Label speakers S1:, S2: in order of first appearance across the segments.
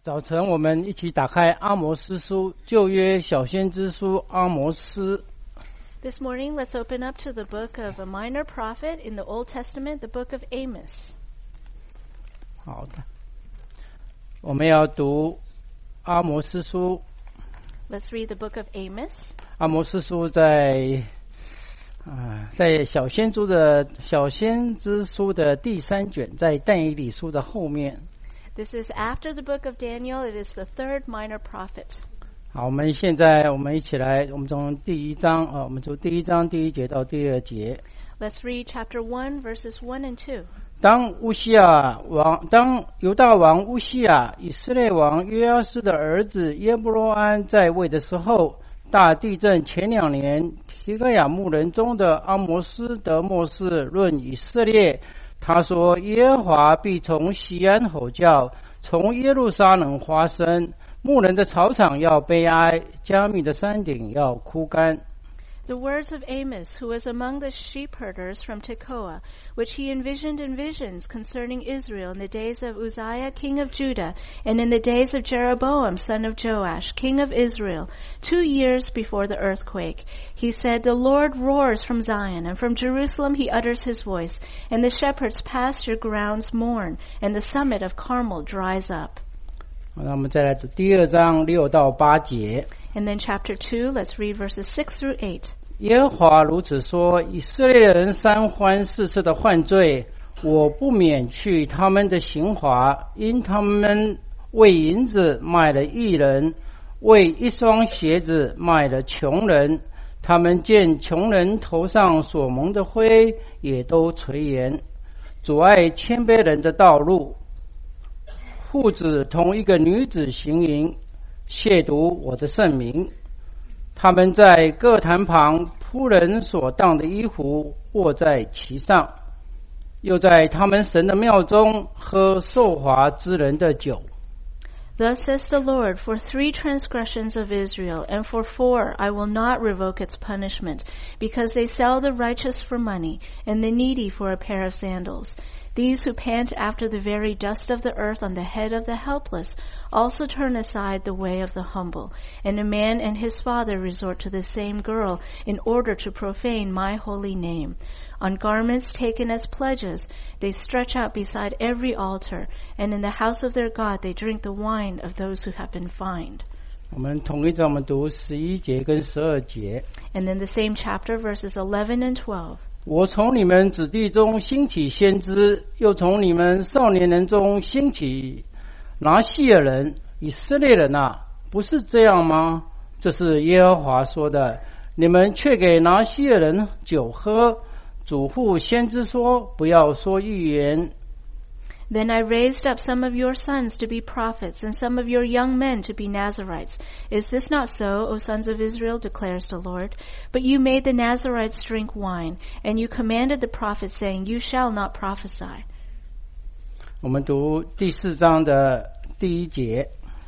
S1: 早晨我们一起打开阿摩司书，旧约小先知书阿摩司。
S2: This morning, let's open up to the book of a minor prophet in the Old Testament, the book of Amos.
S1: 好的，我们要读阿摩司书。
S2: Let's read the book of Amos.
S1: 阿摩司书在小先知书的第3卷，在但以理书的后面。
S2: This is after the book of Daniel. It is the third minor prophet.
S1: 好，我们一起来，我们从第1章我们从第1章第1节到第2节。
S2: Let's read chapter 1, verses 1 and 2.
S1: 当犹大王乌西亚、以色列王约阿斯的儿子耶布罗安在位的时候，大地震前2年，提格亚牧人中的阿摩斯得默示论以色列。他说：耶和华必从西安吼叫，从耶路撒冷发声，牧人的草场要悲哀，加密的山顶要枯干。
S2: The words of Amos, who was among the sheep herders from Tekoa, which he envisioned in visions concerning Israel in the days of Uzziah, king of Judah, and in the days of Jeroboam, son of Joash, king of Israel, 2 years before the earthquake. He said, The Lord roars from Zion, and from Jerusalem he utters his voice, and the shepherds' pasture grounds mourn, and the summit of Carmel dries up.
S1: 好，那我们再来读第2章6到8节。
S2: And then chapter 2, let's read verses 6 through 8.
S1: 耶和华如此说：以色列人3番4次的犯罪，我不免去他们的刑罚，因他们为银子卖了义人，为一双鞋子卖了穷人。他们见穷人头上所蒙的灰，也都垂涎，阻碍谦卑人的道路。父子同一个女子行淫，亵渎我的圣名。他们在各坛旁铺人所当的衣服，卧在其上，又在他们神的庙中喝受罚之人的酒。
S2: Thus says the Lord, for 3 transgressions of Israel, and for 4 I will not revoke its punishment, because they sell the righteous for money, and the needy for a pair of sandals. These who pant after the very dust of the earth on the head of the helpless also turn aside the way of the humble, and a man and his father resort to the same girl in order to profane my holy name. On garments taken as pledges, they stretch out beside every altar, and in the house of their God they drink the wine of those who have been fined.
S1: 我们同一章我们读11节跟12节。
S2: And then the same chapter, verses 11 and 12.
S1: 我从你们子弟中兴起先知，又从你们少年人中兴起拿细尔人。以色列人啊，不是这样吗？这是耶和华说的。你们却给拿细尔人酒喝。嘱咐先知说，不要说预言。
S2: Then I raised up some of your sons to be prophets, and some of your young men to be Nazarites. Is this not so, O sons of Israel, declares the Lord? But you made the Nazarites drink wine, and you commanded the prophets, saying, You shall not prophesy.
S1: 我们读第4章的第1节。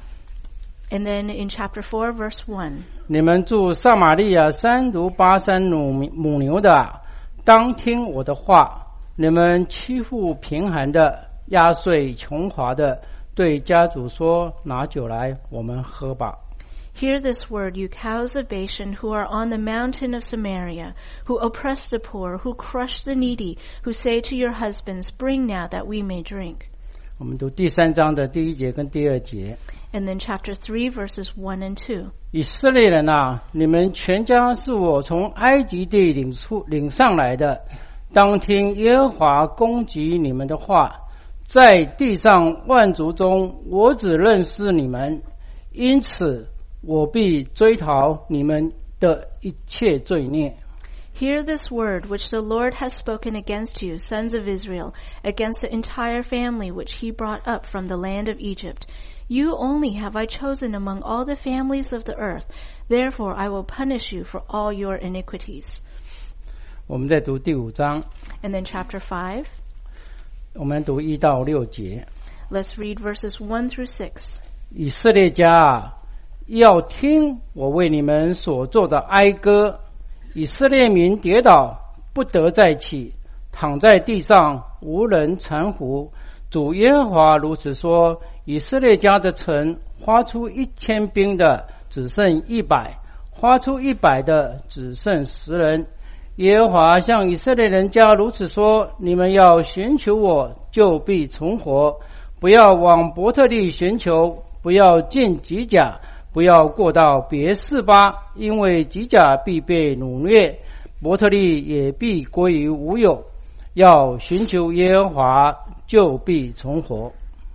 S2: And then in chapter 4, verse 1.
S1: 你们住撒玛利亚山如巴山母牛的，当听我的话。你们欺负贫寒的，压碎穷乏的，对家主说：拿酒来，我们喝吧。
S2: Hear this word, you cows of Bashan, who are on the mountain of Samaria, who oppress the poor, who crush the needy, who say to your husbands, Bring now that we may drink.
S1: 我们读第3章的第1节跟第2节。
S2: And then chapter 3, verses 1 and 2.
S1: 以色列人啊，你们全家是我从埃及地领上来的，当听耶和华攻击你们的话。在地上万族中，我只认识你们，因此我必追讨你们的一切罪孽。
S2: Hear this word which the Lord has spoken against you, sons of Israel, against the entire family which he brought up from the land of Egypt. You only have I chosen among all the families of the earth. Therefore I will punish you for all your iniquities.
S1: 我们再读第5章。
S2: And then chapter 5.
S1: 我们读1到6节。
S2: Let's read verses 1 through 6.
S1: 以色列家啊，要听我为你们所做的哀歌。以色列民跌倒，不得再起，躺在地上无人搀扶。 主耶和华如此说：以色列家的城发出1000兵的，只剩100；发出100的，只剩10人。耶和华向以色列人家如此说：你们要寻求我，就必存活；不要往伯特利寻求，不要进吉甲，不要过到别是巴，因为吉甲必被掳掠，伯特利也必归于无有。要寻求耶和华，就必存活。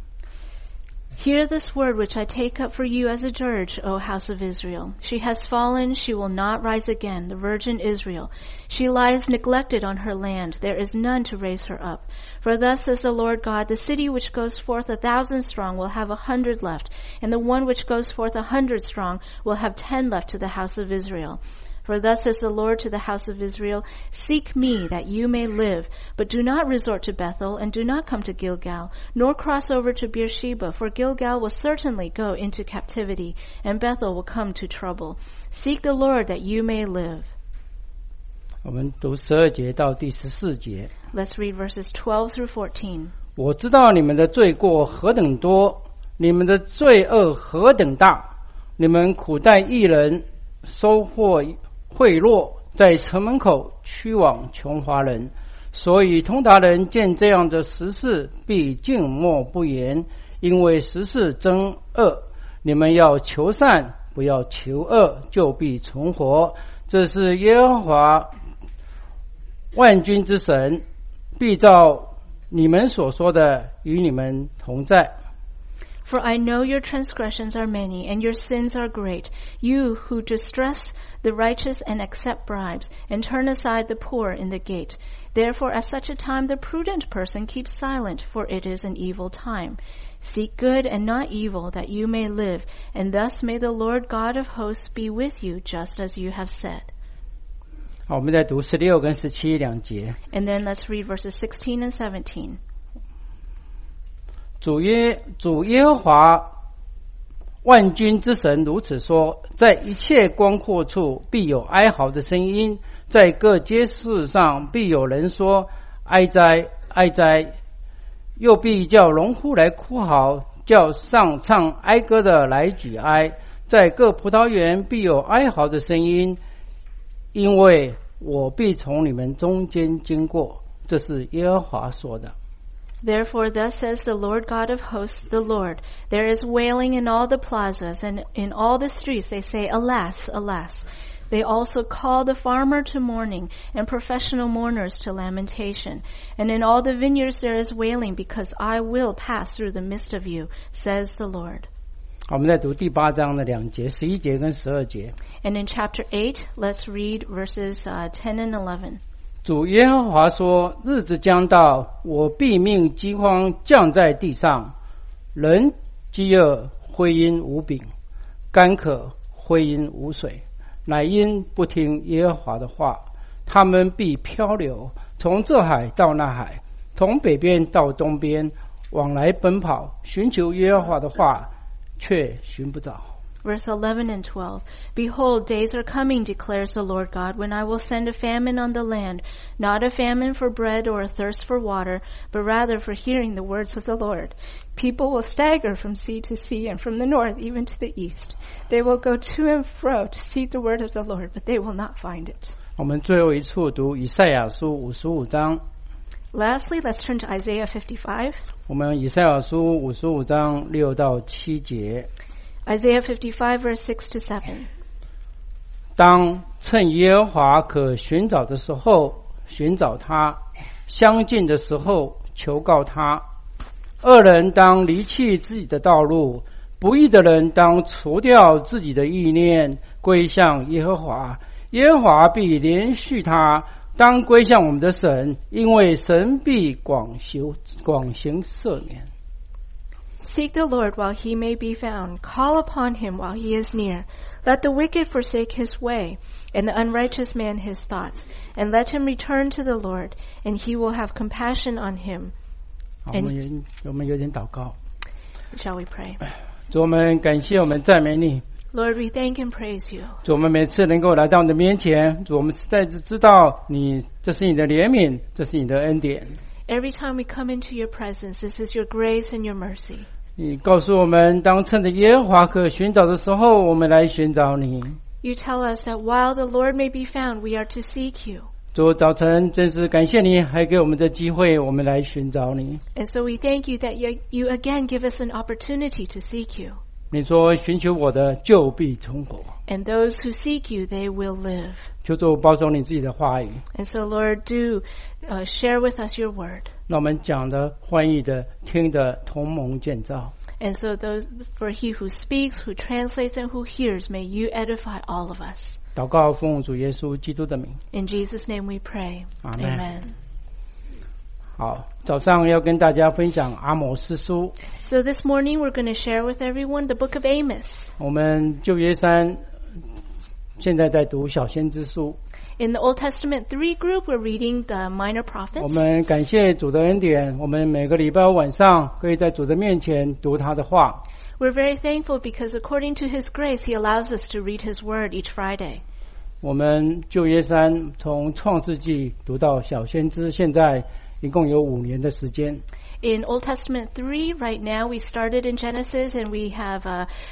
S2: Hear this word which I take up for you as a dirge, O house of Israel. She has fallen, she will not rise again, the virgin Israel. She lies neglected on her land. There is none to raise her up. For thus says the Lord God, the city which goes forth 1,000 strong will have 100 left, and the one which goes forth 100 strong will have 10 left to the house of Israel. For thus says the Lord to the house of Israel, seek me that you may live, but do not resort to Bethel, and do not come to Gilgal, nor cross over to Beersheba, for Gilgal will certainly go into captivity, and Bethel will come to trouble. Seek the Lord that you may live.
S1: 我们读12节到第14节。
S2: Let's read verses 12 through 14.
S1: 我知道你们的罪过何等多，你们的罪恶何等大，你们苦待义人，收获贿赂，在城门口驱往穷乏人。所以通达人见这样的实事，必静默不言，因为实事真恶。你们要求善，不要求恶，就必存活。这是耶和华万军之神，必照你们所说的与你们同在。
S2: For I know your transgressions are many, and your sins are great, you who distress the righteous and accept bribes, and turn aside the poor in the gate. Therefore at such a time the prudent person keeps silent, for it is an evil time. Seek good and not evil, that you may live, and thus may the Lord God of hosts be with you, just as you have said.
S1: 好，我们再读16跟17两节。
S2: And then let's read verses 16 and 17.
S1: 主耶和华万军之神如此说：在一切光阔处必有哀嚎的声音，在各街市上必有人说哀哉哀哉，又必叫农夫来哭嚎，叫上唱哀歌的来举哀。在各葡萄园必有哀嚎的声音，因为我必从你们中间经过。这是耶和华说的。
S2: Therefore thus says the Lord God of hosts, the Lord, there is wailing in all the plazas, and in all the streets they say, Alas, alas. They also call the farmer to mourning, and professional mourners to lamentation. And in all the vineyards there is wailing, because I will pass through the midst of you, says the Lord.
S1: 我们再读第8章的2节，11节跟12节。
S2: And in chapter 8, let's read verses 10 and 11.
S1: 主耶和华说：日子将到，我必命饥荒降在地上，人饥饿，非因无饼；干渴，非因无水，乃因不听耶和华的话。他们必漂流，从这海到那海，从北边到东边，往来奔跑，寻求耶和华的话，却寻不着。
S2: Verse 11 and 12. Behold, days are coming, declares the Lord God, when I will send a famine on the land, not a famine for bread or a thirst for water, but rather for hearing the words of the Lord. People will stagger from sea to sea and from the north even to the east. They will go to and fro to seek the word of the Lord, but they will not find it.
S1: 我们最后一处读以赛亚书55章。
S2: Lastly, let's turn to Isaiah 55.
S1: 我们以赛亚书55章6到7节。
S2: Isaiah 55, verse 6 to 7.
S1: 当趁耶和华可寻找的时候寻找他，相近的时候求告他。恶人当离弃自己的道路，不义的人当除掉自己的意念，归向耶和华。耶和华必连续他，当归向我们的神，因为神必广行赦免。
S2: Seek the Lord while he may be found. Call upon him while he is near. Let the wicked forsake his way, and the unrighteous man his thoughts. And let him return to the Lord, and he will have compassion on him.
S1: 好，我们有点祷告。
S2: Shall we pray?
S1: 主，我们感谢，我们赞美你。
S2: Lord, we thank and praise you.
S1: 主，我们每次能够来到你的面前，主，我们实在知道这是你的怜悯，这是你的恩典。
S2: Every time we come into your presence, this is your grace and your mercy.
S1: 你告诉我们，当趁着耶和华可寻找的时候，我们来寻找你。
S2: You tell us that while the Lord may be found, we are to seek you.
S1: 主，早晨真是感谢你，还给我们这机会，我们来寻找你。
S2: And so we thank you that you again give us an opportunity to seek you.
S1: 你说寻求我的，就必存活。
S2: And those who seek you, they will live.
S1: 求主保守你自己的话语。
S2: And so, Lord, do share with us your word.
S1: 让我们讲的、翻译的、听的同盟建造。
S2: And so for he who speaks, who translates, and who hears, may you edify all of us.
S1: 祷告奉主耶稣基督的名。
S2: In Jesus' name we pray.
S1: Amen. 好，早上要跟大家分享阿摩司书。
S2: So this morning we're going to share with everyone the book of Amos.
S1: 我们旧约山现在在读小先知书。
S2: In the Old Testament 3 group, we're reading the minor
S1: 我
S2: prophets.
S1: 们感谢主的恩典，我们每个礼拜晚上可以在主的面前读他的话。
S2: We're very thankful because according to His grace, He allows us to read His word each Friday.
S1: 我们旧约山从创世纪读到小先知，现在一共有5年的时间。
S2: In Old Testament 3, right now we started in Genesis and we have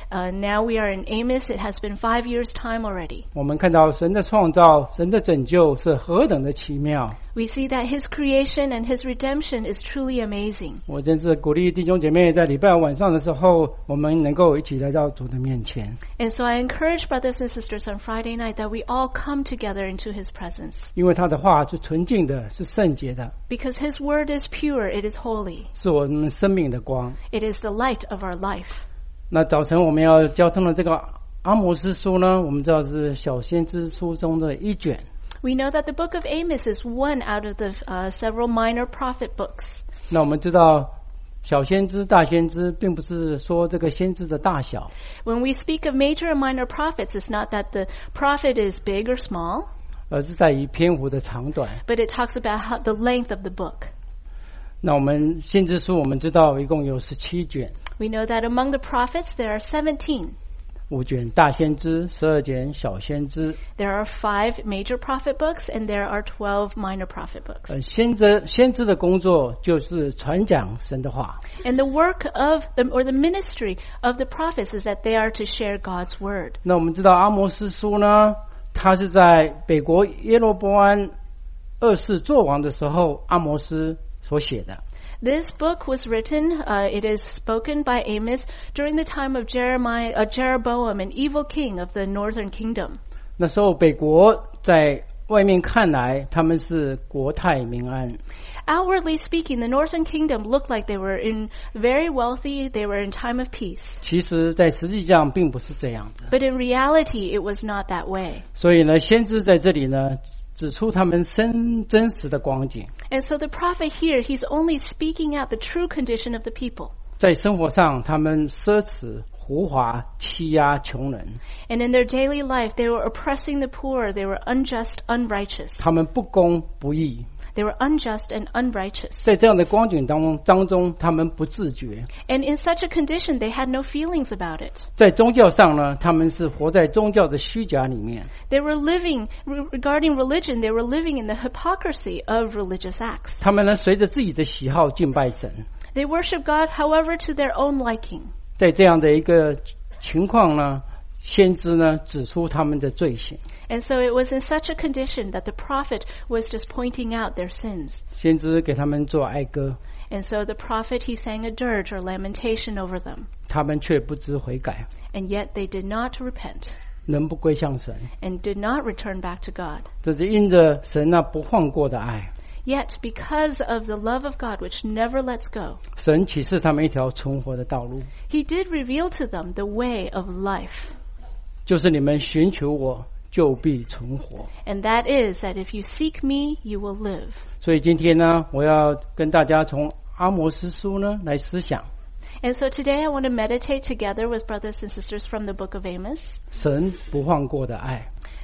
S2: now we are in Amos. It has been 5 years' time already.
S1: 我们看到神的创造、神的拯救是何等的奇妙。
S2: We see that His creation and His redemption is truly amazing.
S1: 我真是鼓励弟兄姐妹在礼拜晚上的时候，我们能够一起来到主的面前。
S2: And so I encourage brothers and sisters on Friday night that we all come together into His presence.
S1: 因为他的话是纯净的，是圣洁的，
S2: Because His word is pure, it is holy.
S1: 是我们生命的光。
S2: It is the light of our life.
S1: 那早晨我们要交通的这个阿摩司书呢，我们知道是小先知书中的一卷。
S2: We know that the book of Amos is one out of the several minor prophet books.
S1: 那我们知道小先知、大先知，并不是说这个先知的大小，
S2: When we speak of major and minor prophets, it's not that the prophet is big or small,
S1: 而是在于篇幅的长短。
S2: but it talks about the length of the book.
S1: 那我们先知书，我们知道一共有17卷
S2: We know that among the prophets there are 17.
S1: ，5卷大先知，12卷小先知。
S2: There are 5 major prophet books and there are 12 minor prophet books.
S1: 先知的工作就是传讲神的话。
S2: And the work of the ministry of the prophets is that they are to share God's word.
S1: 那我们知道阿摩司书呢，他是在北国耶罗波安2世作王的时候，阿摩司所写的。
S2: This book was written, it is spoken by Amos during the time of Jeroboam, an evil king of the northern kingdom.
S1: 那时候北国在外面看来，他们是国泰民安。
S2: Outwardly speaking, the northern kingdom looked like they were very wealthy, they were in time of peace.
S1: 其实在实际上并不是这样子。
S2: But in reality, it was not that way.
S1: 所以呢，先知在这里呢，指出他们真实的光景。
S2: And so the prophet here, he's only speaking out the true condition of the people.
S1: 在生活上，他们奢侈、胡华、欺压穷人，
S2: And in their daily life, they were oppressing the poor, they were unjust, unrighteous.
S1: 他们不公不义。
S2: They were unjust and unrighteous.
S1: 在这样的光景当中，他们不自觉。
S2: And in such a condition, they had no feelings about it.
S1: 在宗教上呢，他们是活在宗教的虚假里面。
S2: They were living, regarding religion, they were living in the hypocrisy of religious acts.
S1: 他们呢，随着自己的喜好敬拜神。
S2: They worship God, however, to their own liking.
S1: 在这样的一个情况呢，先知呢指出他们的罪行。
S2: And so it was in such a condition that the prophet was just pointing out their sins.
S1: 先知给他们做哀歌，
S2: And so the prophet, he sang a dirge or lamentation over them.
S1: 他们却不知悔改，
S2: And yet they did not repent
S1: 仍不归向神。
S2: and did not return back to God.
S1: 这是因着神那不放过的爱，
S2: Yet because of the love of God which never lets go,
S1: 神启示他们一条存活的道路，
S2: he did reveal to them the way of life.
S1: 就是你们寻求我，就必存活。
S2: And that is that if you seek me, you will live.
S1: 所以今天呢，我要跟大家从阿摩司书呢来思想，
S2: And so today I want to meditate together with brothers and sisters from the book of Amos,
S1: 神不放过的爱，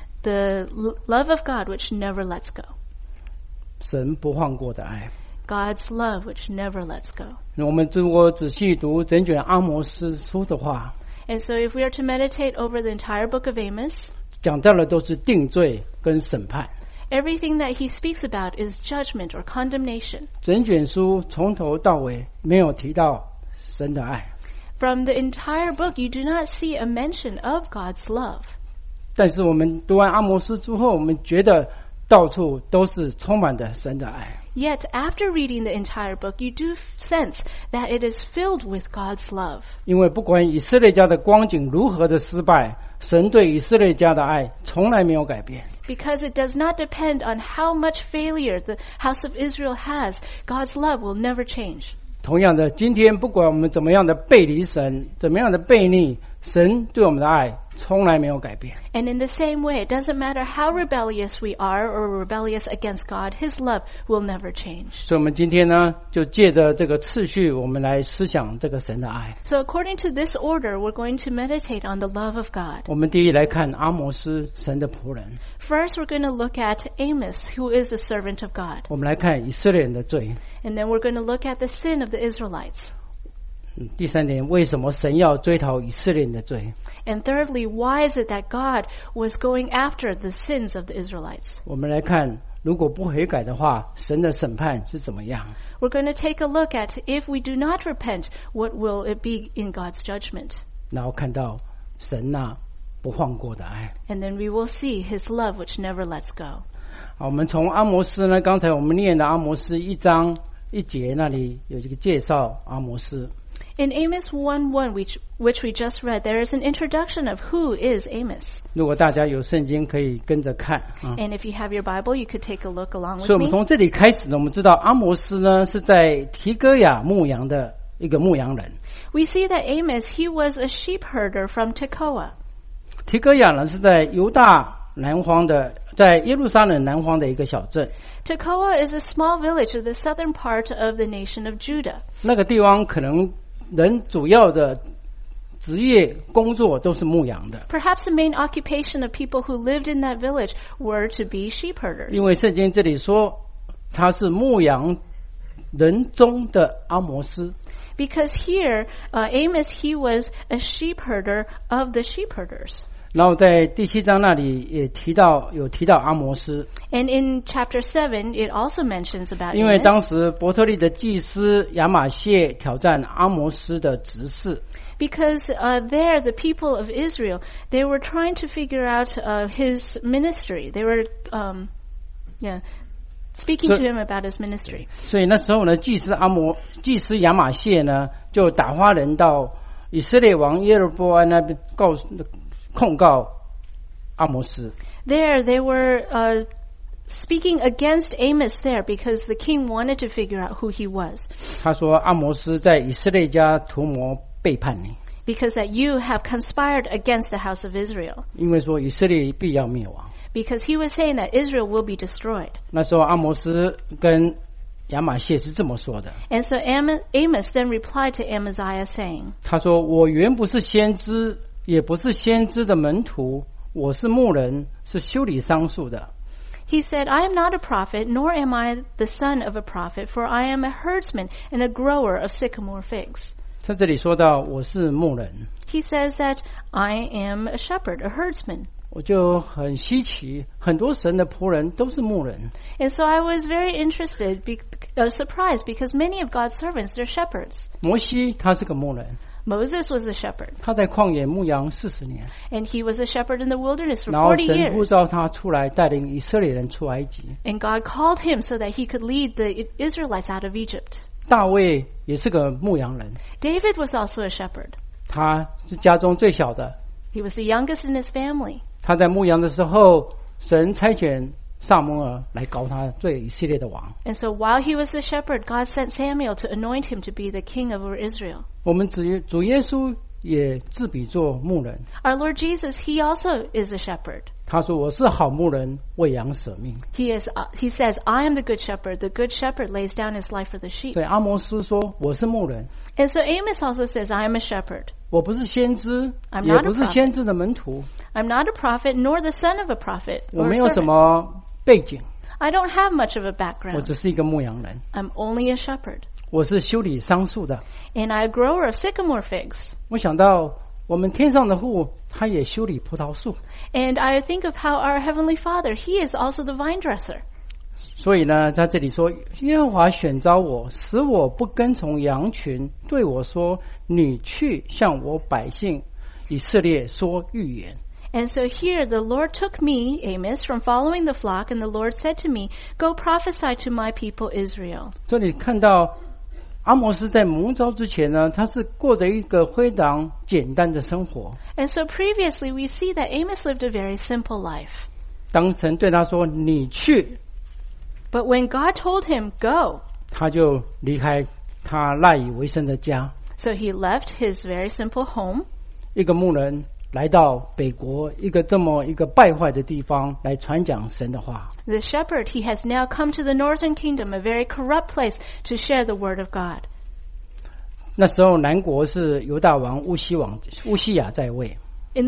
S2: the love of God which never lets go.
S1: 神不放过的爱。
S2: God's love which never lets go.
S1: 我们如果仔细读整卷阿摩司书的话，
S2: And so if we are to meditate over the entire book of Amos,
S1: 讲到的都是定罪跟审判。
S2: Everything that he speaks about is judgment or condemnation.
S1: 整卷书从头到尾没有提到神的爱，
S2: From the entire book, you do not see a mention of God's love.
S1: 但是我们读完阿摩斯之后，我们觉得到处都是充满着神的爱。
S2: Yet, after reading the entire book, you do sense that it is filled with God's love.
S1: 因为不管以色列家的光景如何的失败，神对以色列家的爱从来没有改变。
S2: Because it does not depend on how much failure the house of Israel has, God's love will never change.
S1: 同样的，今天不管我们怎么样的背离神，怎么样的背逆，神对我们的爱从来没有改变。
S2: And in the same way, it doesn't matter how rebellious we are or rebellious against God, His love will never change.
S1: 所以我们今天呢，就借着这个次序，我们来思想这个神的爱。
S2: So according to this order, we're going to meditate on the love of God.
S1: 我们第一来看阿摩斯，神的仆人。
S2: First, we're going to look at Amos, who is a servant of God.
S1: 我们来看以色列人的罪。
S2: And then we're going to look at the sin of the Israelites.
S1: 第三点，为什么神要追讨以色列人的罪？
S2: And thirdly, why is it that God was going after the sins of the Israelites?
S1: 我们来看，如果不悔改的话，神的审判是怎么样？
S2: We're going to take a look at if we do not repent, what will it be in God's judgment?
S1: 然后看到神那不放过的爱。
S2: And then we will see His love which never lets go.
S1: 好，我们从阿摩斯呢，刚才我们念的阿摩斯1章1节那里有一个介绍阿摩斯。
S2: In Amos 1:1, which we just read, there is an introduction of who is Amos.
S1: 如果大家有圣经，可以跟着看啊。
S2: And if you have your Bible, you could take a look along
S1: 所以
S2: with
S1: 我们
S2: me.
S1: 从这里开始呢，我们知道阿摩斯呢是在提哥亚牧羊的一个牧羊人。
S2: We see that Amos, he was a sheep herder from Tekoa.
S1: 提哥亚呢是在犹大南方的，在耶路撒冷南方的一个小镇。
S2: Tekoa is a small village of the southern part of the nation of Judah.
S1: 那个地方可能人主要的职业工作都是牧羊的，
S2: Perhaps the main occupation of people who lived in that village were to be sheep herders.
S1: 因为圣经这里说他是牧羊人中的阿摩斯。
S2: Because here, Amos, he was a sheep herder of the sheep herders.
S1: 然后在第7章那里也有提到阿摩斯，
S2: And in chapter 7, it also mentions about
S1: 因为当
S2: Amos.
S1: 时伯特利的祭司亚玛谢挑战阿摩斯的执事，
S2: Because there, the people of Israel, they were trying to figure out his ministry. They were, speaking to him about his ministry.
S1: 所以那时候呢，祭司亚玛谢呢就打发人到以色列王耶罗波安那边控告阿摩斯。
S2: There, they were speaking against Amos there because the king wanted to figure out who he was.
S1: 他说阿摩斯在以色列家图谋背叛你，
S2: Because that you have conspired against the house of Israel.
S1: 因为说以色列必要灭亡。
S2: Because he was saying that Israel will be destroyed.
S1: 那时候阿摩斯跟亚玛谢是这么说的，
S2: And so Amos then replied to Amaziah saying,
S1: 他说我原不是先知，也不是先知的门徒，我是牧人，是修理桑树的。
S2: He said, I am not a prophet, nor am I the son of a prophet, for I am a herdsman and a grower of sycamore figs.
S1: 在这里说到我是牧人，
S2: He says that I am a shepherd, a herdsman.
S1: 我就很稀奇，很多神的仆人都是牧人。
S2: And so I was very interested, surprised, because many of God's servants, they're shepherds.
S1: 摩西他是个牧人，
S2: Moses was a shepherd,
S1: 他在旷野牧羊40年，
S2: and he was a shepherd in the wilderness for
S1: 然后
S2: 40
S1: 神呼
S2: years.
S1: 召他出来带领以色列人出埃及。
S2: And God called him so that he could lead the Israelites out of Egypt.
S1: 大卫也是个牧羊人，
S2: David was also a shepherd.
S1: 他是家中最小的。
S2: He was the youngest in his family.
S1: 他在牧羊的时候，神差遣撒母耳来膏他做以色列的王。
S2: And so while he was the shepherd, God sent Samuel to anoint him to be the king over Israel.
S1: 我们主耶稣也自比作牧人，
S2: Our Lord Jesus, he also is a shepherd.
S1: 他说我是好牧人，为羊舍命。
S2: He says, I am the good shepherd. The good shepherd lays down his life for the sheep.
S1: 对阿摩斯说我是牧人，
S2: And so Amos also says, I am a shepherd.
S1: 我不是先知，
S2: I'm
S1: 也
S2: not a
S1: 不是
S2: prophet.
S1: 先知的门徒，
S2: I'm not a prophet, nor the son of a prophet
S1: 我
S2: or a
S1: 没有什
S2: servant.
S1: 么背景，
S2: I don't have much of a
S1: 我
S2: background.
S1: 只是一个牧羊人。
S2: I'm only a shepherd.
S1: 我是修理桑树的。
S2: And I'm a grower of sycamore figs.
S1: 我想到我们天上的父， 他也修理葡萄树。
S2: And I think of how our Heavenly Father, He is also the vine dresser.
S1: 所以呢，在这里说，耶和华选召我，使我不跟从羊群，对我说：“你去向我百姓以色列说预言。”
S2: And so here the Lord took me, Amos, from following the flock, and the Lord said to me, Go prophesy to my people Israel.
S1: 这里看到阿摩斯在蒙召之前呢，他是过着一个非常简单的生活。
S2: And so previously we see that Amos lived a very simple life.
S1: 当神对他说：“你去”，
S2: But when God told him, Go,
S1: 他就离开他赖以为生的家。
S2: so he left his very simple home.
S1: 一个牧人来到北国一个这么一个败坏的地方来传讲神的话。
S2: The shepherd, he has now come to the northern kingdom, a very corrupt place, to share the word of God.
S1: 那时候南国是犹大王乌西雅在位。
S2: In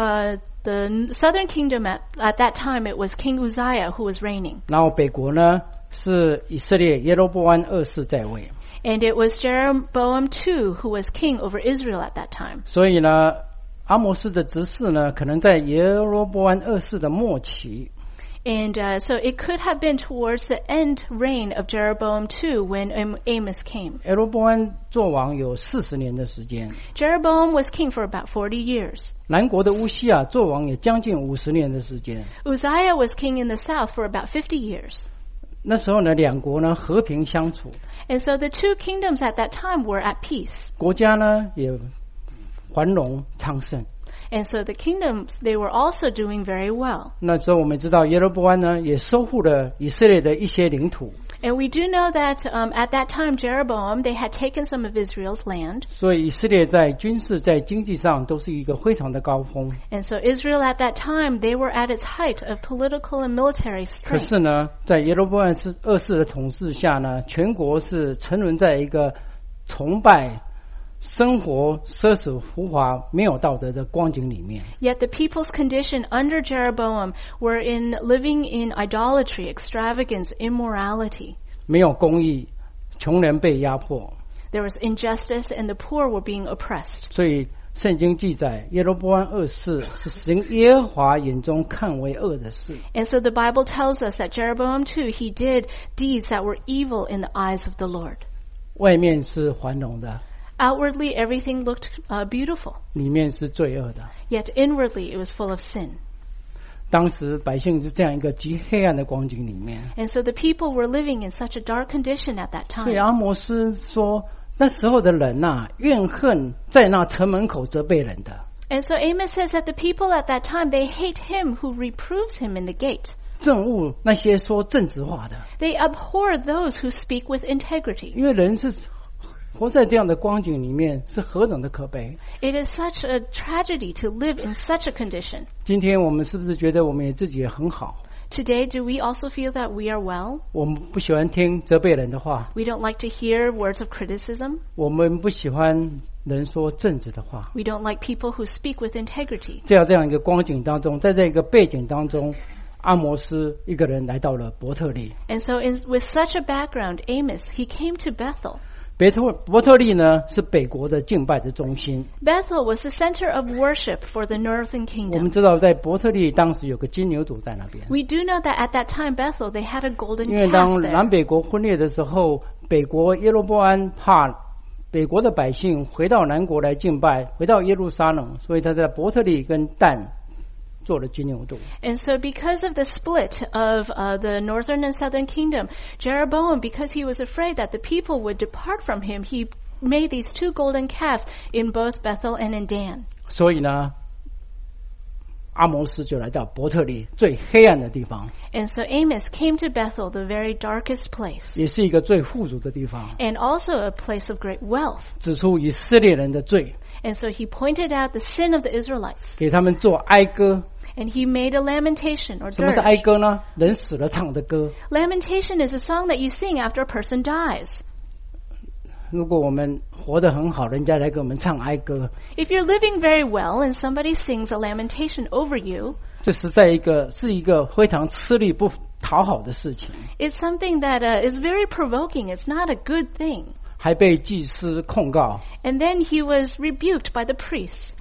S2: the southern kingdom at that time, it was King Uzziah who was reigning.
S1: 然后北国呢是以色列耶罗波安二世在位。
S2: And it was Jeroboam II who was king over Israel at that time.
S1: 所以呢，阿摩斯的执事呢，可能在耶罗波安二世的末期。
S2: And so it could have been towards the end reign of Jeroboam II when Amos came.
S1: 耶罗波安做王有40年的时间，
S2: Jeroboam was king for about 40 years.
S1: 南国的乌西雅做王也将近50年的时间。
S2: Uzziah was king in the south for about 50 years.
S1: 那时候呢，两国呢和平相处，
S2: And so the two kingdoms at that time were at peace.
S1: 国家呢也繁荣昌盛。
S2: And so the kingdoms, they were also doing very well.
S1: 那时候我们知道耶罗波安呢也收复了以色列的一些领土，
S2: And we do know that at that time, Jeroboam, they had taken some of Israel's land.
S1: 所以以色列在军事在经济上都是一个非常的高峰。
S2: And so Israel at that time, they were at its height of political and military
S1: 可
S2: strength.
S1: 是呢，在耶罗波安二世的统治下呢，全国是沉沦在一个崇拜、生活奢侈浮华、没有道德的光景里面。
S2: Yet the people's condition under Jeroboam were in living in idolatry, extravagance, immorality.
S1: 没有公义，穷人被压迫。
S2: There was injustice and the poor were being oppressed.
S1: 所以圣经记载，耶罗波安二世是神耶和华眼中看为恶的事。
S2: And so the Bible tells us that Jeroboam too, he did deeds that were evil in the eyes of the Lord.
S1: 外面是繁荣的，
S2: Outwardly, everything looked beautiful.
S1: 里面是罪恶的。
S2: Yet inwardly, it was full of sin.
S1: 当时百姓是这样一个极黑暗的光景里面。
S2: And so the people were living in such a dark condition at that
S1: 所以
S2: time.
S1: 阿摩斯说，那时候的人呐、怨恨在那城门口责备人的。
S2: And so Amos says that the people at that time, they hate him who reproves him in the gate.
S1: 憎恶那些说正直话的，
S2: They abhor those who speak with integrity.
S1: 因为人是活在这样的光景里面，是何等的可悲。
S2: It is such a tragedy to live in such a condition.
S1: 今天我们是不是觉得我们也自己也很好？
S2: Today, do we also feel that we are well?
S1: 我们不喜欢听责备人的话，
S2: We don't like to hear words of criticism.
S1: 我们不喜欢人说正直的话。
S2: We don't like people who speak with integrity.
S1: 这样一个光景当中，在这个背景当中，阿摩斯一个人来到了伯特利。
S2: And so with such a background, Amos, he came to Bethel.
S1: 伯特利呢是北国的敬拜的中心。
S2: Bethel was the center of worship for the northern
S1: 我们
S2: kingdom.
S1: 知道，在伯特利当时有个金牛犊在那边，
S2: We do know that at that time, Bethel, they had a golden
S1: 因为
S2: calf
S1: 当
S2: there.
S1: 南北国分裂的时候，北国耶罗波安怕北国的百姓回到南国来敬拜，回到耶路撒冷，所以他在伯特利跟但做了金牛犊。
S2: And so because of the split of the northern and southern kingdom, Jeroboam, because he was afraid that the people would depart from him, he made these two golden calves in both Bethel and in Dan.
S1: 所以呢，阿摩斯就来到伯特利最黑暗的地方，
S2: And so Amos came to Bethel, the very darkest place,
S1: 也是一个最富足的地方，
S2: and also a place of great wealth.
S1: 指出以色列人的罪，
S2: And so he pointed out the sin of the Israelites,
S1: 给他们做哀歌。
S2: and he made a lamentation or
S1: 什么是哀
S2: dirge.
S1: 歌呢？人死了唱的歌。
S2: Lamentation is a song that you sing after a person dies.
S1: 如果我们活得很好，人家来给我们唱哀歌，
S2: If you're living very well and somebody sings a lamentation over you,
S1: 这是一个非常吃力不讨好的事情，
S2: it's something that is very provoking. It's not a good thing.
S1: 还被祭司控告，
S2: And then he was rebuked by the priests.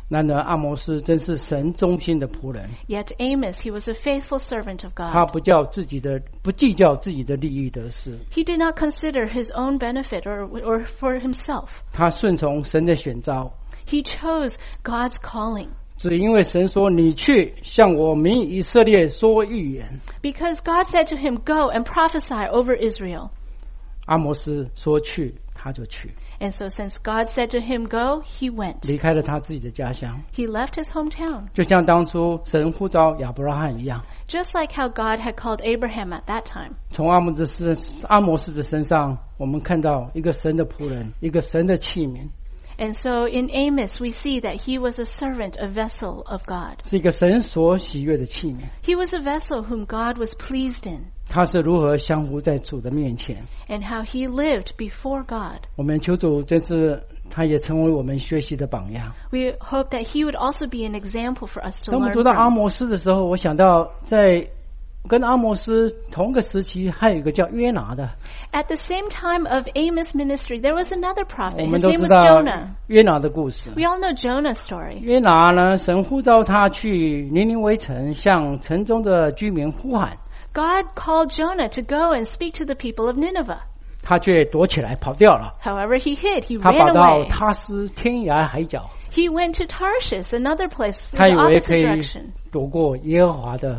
S1: 然而阿摩斯真是神忠心的仆人，
S2: Yet Amos, he was a faithful servant of
S1: 他
S2: God.
S1: 不计较自己的利益得失，
S2: He did not consider his own benefit or for himself.
S1: 他顺从神的选召，
S2: He chose God's calling.
S1: 只因为神说你去向我民以色列说预言，
S2: Because God said to him, Go and prophesy over Israel.
S1: 阿摩斯说去他就去，
S2: And so since God said to him, Go, he went.
S1: 离开了他自己的家乡，
S2: He left his hometown.
S1: 就像当初神呼召亚伯拉罕一样，
S2: Just like how God had called Abraham at that time.
S1: 从阿摩斯的身上，我们看到一个神的仆人，一个神的器皿，
S2: And so in Amos, we see that he was a servant, a vessel of God.
S1: 是一个神所喜悦的器皿。
S2: He was a vessel whom God was pleased in,
S1: 他是如何降服在主的面前。
S2: and how he lived before God.
S1: 我们求主这次他也成为我们学习的榜样。
S2: We hope that he would also be an example for us to
S1: 当我们
S2: learn
S1: 读到阿
S2: from.
S1: 摩斯的时候，我想到在跟阿摩斯同个时期，还有一个叫约拿的。
S2: At the same time of Amos' ministry, there was another
S1: 我
S2: prophet.
S1: 们
S2: His
S1: 都
S2: name
S1: 知
S2: was
S1: 道
S2: Jonah.
S1: 约拿的故事。
S2: We all know Jonah's story.
S1: 约拿呢，神呼召他去尼尼微城，向城中的居民呼喊，
S2: God called Jonah to go and speak to the people of Nineveh.
S1: 他却躲起来跑掉了。
S2: However, he hid. He
S1: 他
S2: ran
S1: 跑到
S2: away.
S1: 他斯天涯海角，
S2: He went to Tarshish, another place in
S1: 他
S2: the
S1: 以为可
S2: opposite
S1: 以
S2: direction,
S1: 躲过耶和华的。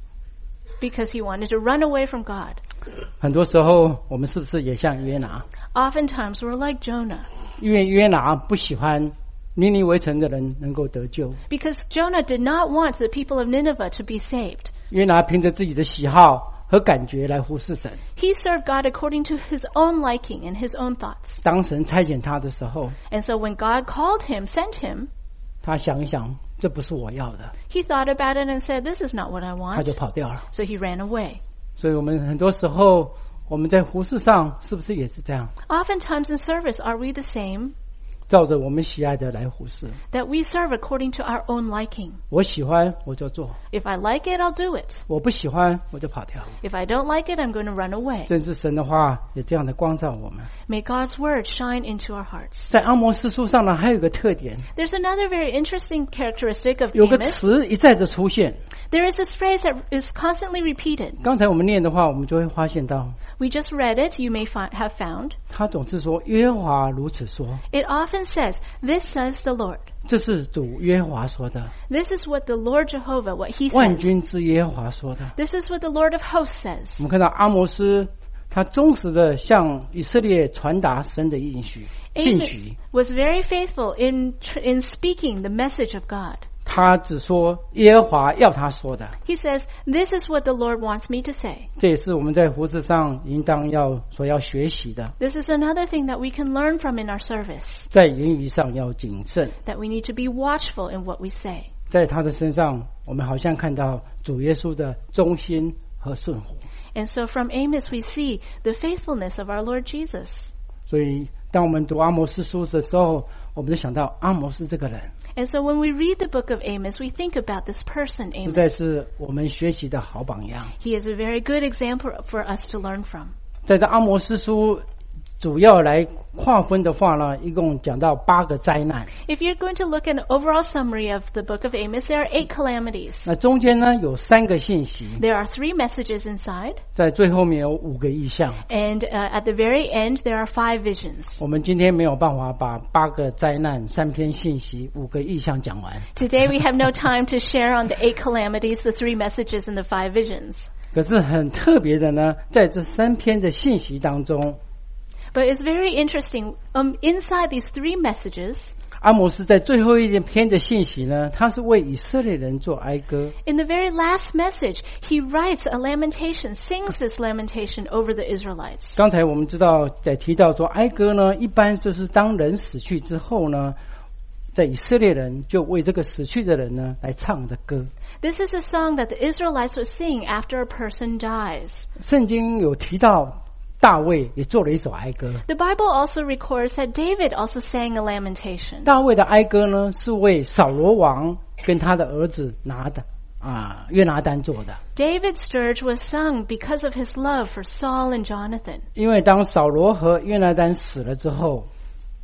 S2: because he wanted to run away from God.
S1: 很多时候，我们是不是也像约拿？
S2: Oftentimes, we're like Jonah,
S1: 因为约拿不喜欢尼尼微城的人能够得救，
S2: because Jonah did not want the people of Nineveh to be saved.
S1: 约拿凭着自己的喜好和感觉来服侍神。
S2: He served God according to his own liking and his own thoughts.
S1: 当神差遣他的时候，
S2: And so when God called him, sent him,
S1: 他想一想，这不是我要的，
S2: he thought about it and said, This is not what I
S1: 他就
S2: want.
S1: 跑掉了。
S2: So he ran away.
S1: 所以我们很多时候，我们在服侍上是不是也是这样？
S2: Oftentimes in service, are we the same?
S1: 照着我们喜爱的来服侍。
S2: That we serve according to our own liking.
S1: 我喜欢我就做，
S2: If I like it, I'll do it.
S1: 我不喜欢我就跑掉。
S2: If I don't like it, I'm going to run away.
S1: 正是神的话也这样的光照我们。
S2: May God's word shine into our hearts.
S1: 在阿摩斯书上呢，还有一个特点，
S2: There's another very interesting characteristic of
S1: 有个
S2: Amos.
S1: 词一再的出现。
S2: There is this phrase that is constantly repeated.
S1: 刚才我们念的话，我们就会发现到，
S2: We just read it, you may have found.
S1: 他总是说耶和华如此说，
S2: It often says, This says the Lord.
S1: 这是主耶和华说的，
S2: This is what the Lord Jehovah, what he
S1: 万
S2: says.
S1: 军之耶和华说的。
S2: This is what the Lord of hosts says.
S1: 我们看到阿摩斯，他忠实的向以色列传达神的应许、信
S2: Amos
S1: 许。
S2: was very faithful in speaking the message of God.
S1: 他只说耶和华要他说的，
S2: He says, This is what the Lord wants me to say.
S1: 这也是我们在服事上应当所要学习的。
S2: This is another thing that we can learn from in our service,
S1: 在言语上要谨慎，
S2: that we need to be watchful in what we say.
S1: 在他的身上，我们好像看到主耶稣的忠心和顺服。
S2: And so from Amos we see the faithfulness of our Lord Jesus.
S1: 所以，当我们读阿摩斯书的时候，我们就想到阿摩斯这个人，
S2: And so when we read the book of Amos, we think about this person,
S1: 实在
S2: Amos.
S1: 是我们学习的好榜样。
S2: He is a very good example for us to learn from.
S1: 在这阿摩斯书主要来划分的话呢，一共讲到8个灾难。
S2: If you're going to look at an overall summary of the book of Amos, there are 8 calamities.
S1: 那中间呢有3个信息，
S2: There are 3 messages inside,
S1: 在最后面有5个意象。
S2: and at the very end, there are 5 visions.
S1: 我们今天没有办法把8个灾难、3篇信息、5个意象讲完。
S2: Today we have no time to share on the 8 calamities, the 3 messages, and the 5 visions.
S1: 可是很特别的呢，在这3篇的信息当中，
S2: But it's very interesting. Inside these 3 messages,
S1: 阿摩斯在最后一篇的信息呢，他是为以色列人做哀歌。
S2: in the very last message, he writes a lamentation, sings this lamentation over the Israelites.
S1: 刚才我们知道，在提到说哀歌呢，一般就是当人死去之后呢，在以色列人就为这个死去的人呢来唱的歌。
S2: This is a song that the Israelites would sing after a person dies.
S1: 圣经有提到大卫也做了一首哀歌。
S2: The Bible also records that David also sang a lamentation.
S1: 大卫的哀歌呢，是为扫罗王跟他的儿子约拿单做的。
S2: David's dirge was sung because of his love for Saul and Jonathan.
S1: 因为当扫罗和约拿单死了之后，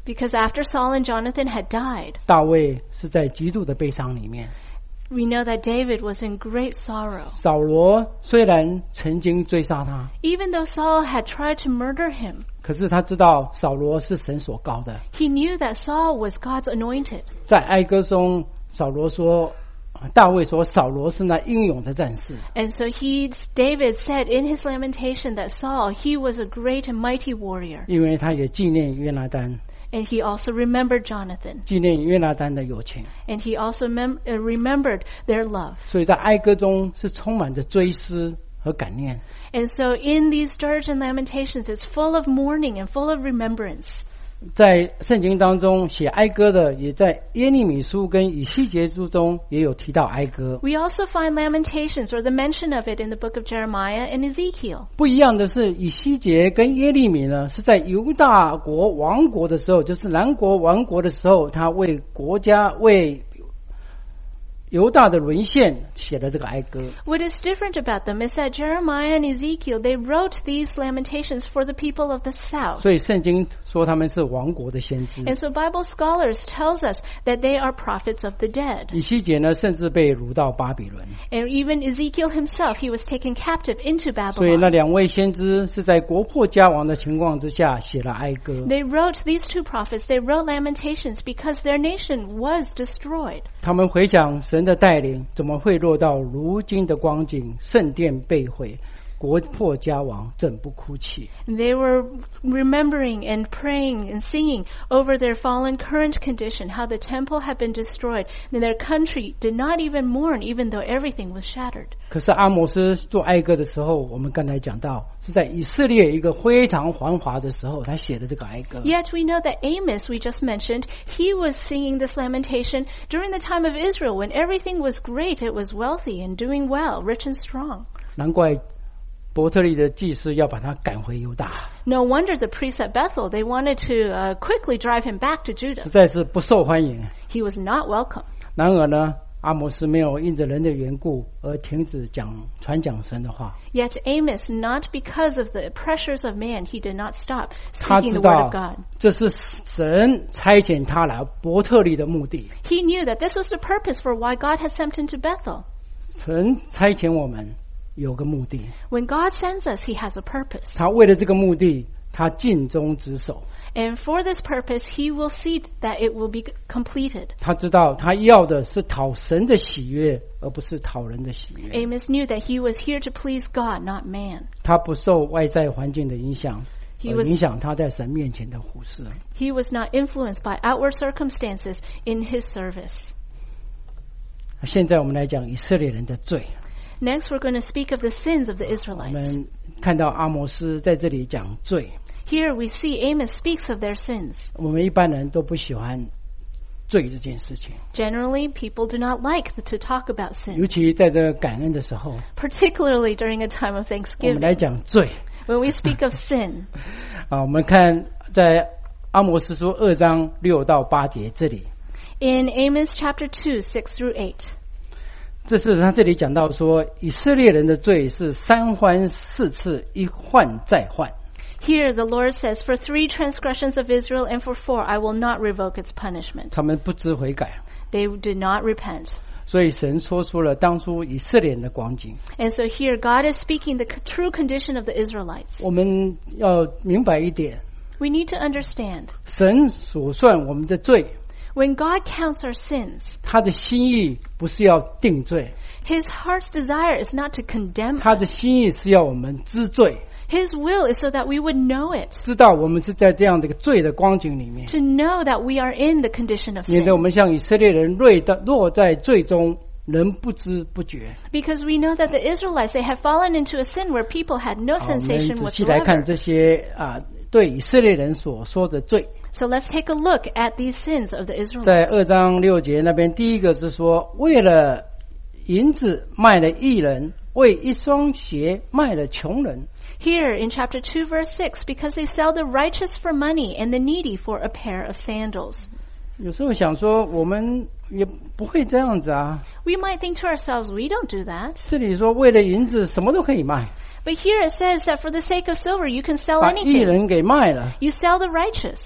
S2: Because after Saul and Jonathan had died,
S1: 大卫是在极度的悲伤里面。
S2: we know that David was in great sorrow.
S1: 扫罗虽然曾经追杀他，
S2: Even though Saul had tried to murder him,
S1: 可是他知道扫罗是神所膏的。
S2: he knew that Saul was God's anointed.
S1: 在哀歌中，大卫说扫罗是那英勇的战士。
S2: And so David said in his lamentation that Saul, he was a great and mighty warrior.
S1: 因为他也纪念约拿单，
S2: And he also remembered Jonathan.
S1: 纪念约拿单的友情，
S2: And he also remembered their love.
S1: 所以在哀歌中是充满着追思和感念。
S2: And so in these dirge and lamentations, it's full of mourning and full of remembrance.
S1: 在圣经当中写哀歌的，也在耶利米书跟以西结书中也有提到哀歌。
S2: We also find lamentations or the mention of it in the book of Jeremiah and Ezekiel.
S1: 不一样的是，以西结跟耶利米呢，是在犹大国亡国的时候，就是南国亡国的时候，他为国家为犹大的沦陷写的这个哀歌。
S2: What is different about them is that Jeremiah and Ezekiel, they wrote these lamentations for the people of the south.
S1: 所以圣经说他们是亡国的先知。
S2: And so Bible scholars tells us that they are prophets of the dead.
S1: 以西结呢，甚至被掳到巴比伦。
S2: And even Ezekiel himself, he was taken captive into
S1: 所以那
S2: Babylon.
S1: 两位先知是在国破家亡的情况之下写了哀歌。
S2: They wrote, these two prophets, they wrote lamentations because their nation was destroyed.
S1: 他们回想神的带领，怎么会落到如今的光景？圣殿被毁，国破家亡，怎不哭泣？
S2: They were remembering and praying and singing over their fallen current condition, how the temple had been destroyed, and their country did not even mourn, even though everything was shattered.
S1: 可是阿摩斯做哀歌的时候，我们刚才讲到，是在以色列一个非常繁华的时候，他写的这个哀歌。
S2: Yet we know that Amos, we just mentioned, he was singing this lamentation during the time of Israel when everything was great, it was wealthy and doing well, rich and strong.
S1: 难怪伯特利的祭司要把他赶回犹大，
S2: No wonder the priests at Bethel, they wanted to quickly drive him back to
S1: 实
S2: Judah.
S1: 在是不受欢迎。
S2: He was not welcome.
S1: 然而呢，阿摩斯没有因着人的缘故而停止传讲神的话。
S2: Yet Amos, not because of the pressures of man, he did not stop
S1: 他
S2: speaking
S1: 知
S2: the word of
S1: 道
S2: God.
S1: 这是神差遣他来伯特利的目的。
S2: He knew that this was the purpose for why God had sent him to Bethel.
S1: 神差遣我们有个目的，
S2: When God sends us, he has a purpose.
S1: 他为了这个目的，他尽忠职守。
S2: And for this purpose, he will see that it will be completed.
S1: 他知道他要的是讨神的喜悦，而不是讨人的喜悦。
S2: Amos knew that he was here to please God, not man.
S1: 他不受外在环境的影响，
S2: He
S1: 而
S2: was-
S1: 影响他在神面前的服事。
S2: He was not influenced by outward circumstances in his service.
S1: 现在我们来讲以色列人的罪。
S2: Next, we're going to speak of the sins of the
S1: 我
S2: Israelites.
S1: 们看到阿摩斯在这里讲罪，
S2: Here we see Amos speaks of their sins.
S1: 我们一般人都不喜欢罪这件事情，
S2: Generally, people do not like to talk about
S1: 尤
S2: sin,
S1: 其在这个感恩的时候，
S2: particularly during a time of
S1: 我们
S2: Thanksgiving.
S1: 来讲罪。
S2: When we speak of sin,
S1: 我们看在阿摩斯书2章6到8节这里，
S2: in Amos chapter 2, 6 through 8,
S1: 这是他这里讲到说，以色列人的罪是3番4次，一患再患。
S2: here the Lord says, For 3 transgressions of Israel and for 4 I will not revoke its punishment.
S1: 他们不知悔改，
S2: They did not repent.
S1: 所以神说出了当初以色列人的光景。
S2: And so here God is speaking the true condition of the Israelites.
S1: 我们要明白一点，
S2: We need to understand,
S1: 神所算我们的罪，
S2: when God counts our sins,
S1: 他的心意不是要定罪，
S2: His heart's desire is not to condemn
S1: 他的
S2: us.
S1: 心意是要我们知罪，
S2: His will is so that we would know it,
S1: 知道我们是在这样的一个罪的光景里面，
S2: to know that we are in the condition of
S1: 免得我
S2: sin.
S1: 们像以色列人落在罪中，人不知不觉。
S2: Because we know that the Israelites, they have fallen into a sin where people had no
S1: 好，我们
S2: sensation
S1: 仔细来看
S2: whatsoever.
S1: 这些对以色列人所说的罪。
S2: So let's take a look at these sins of the
S1: 在
S2: Israelites.
S1: 2章6节那边，第一个是说，为了银子卖了义人，为一双鞋卖了穷人。
S2: Here in chapter 2 verse 6, because they sell the righteous for money and the needy for a pair of sandals.
S1: 有时候想说，我们也不会这样子啊。
S2: We might think to ourselves, we don't do that.
S1: 这里说为了银子什么都可以卖，
S2: But here it says that for the sake of silver, you can sell
S1: 把义
S2: anything.
S1: 人给卖了，
S2: You sell the righteous.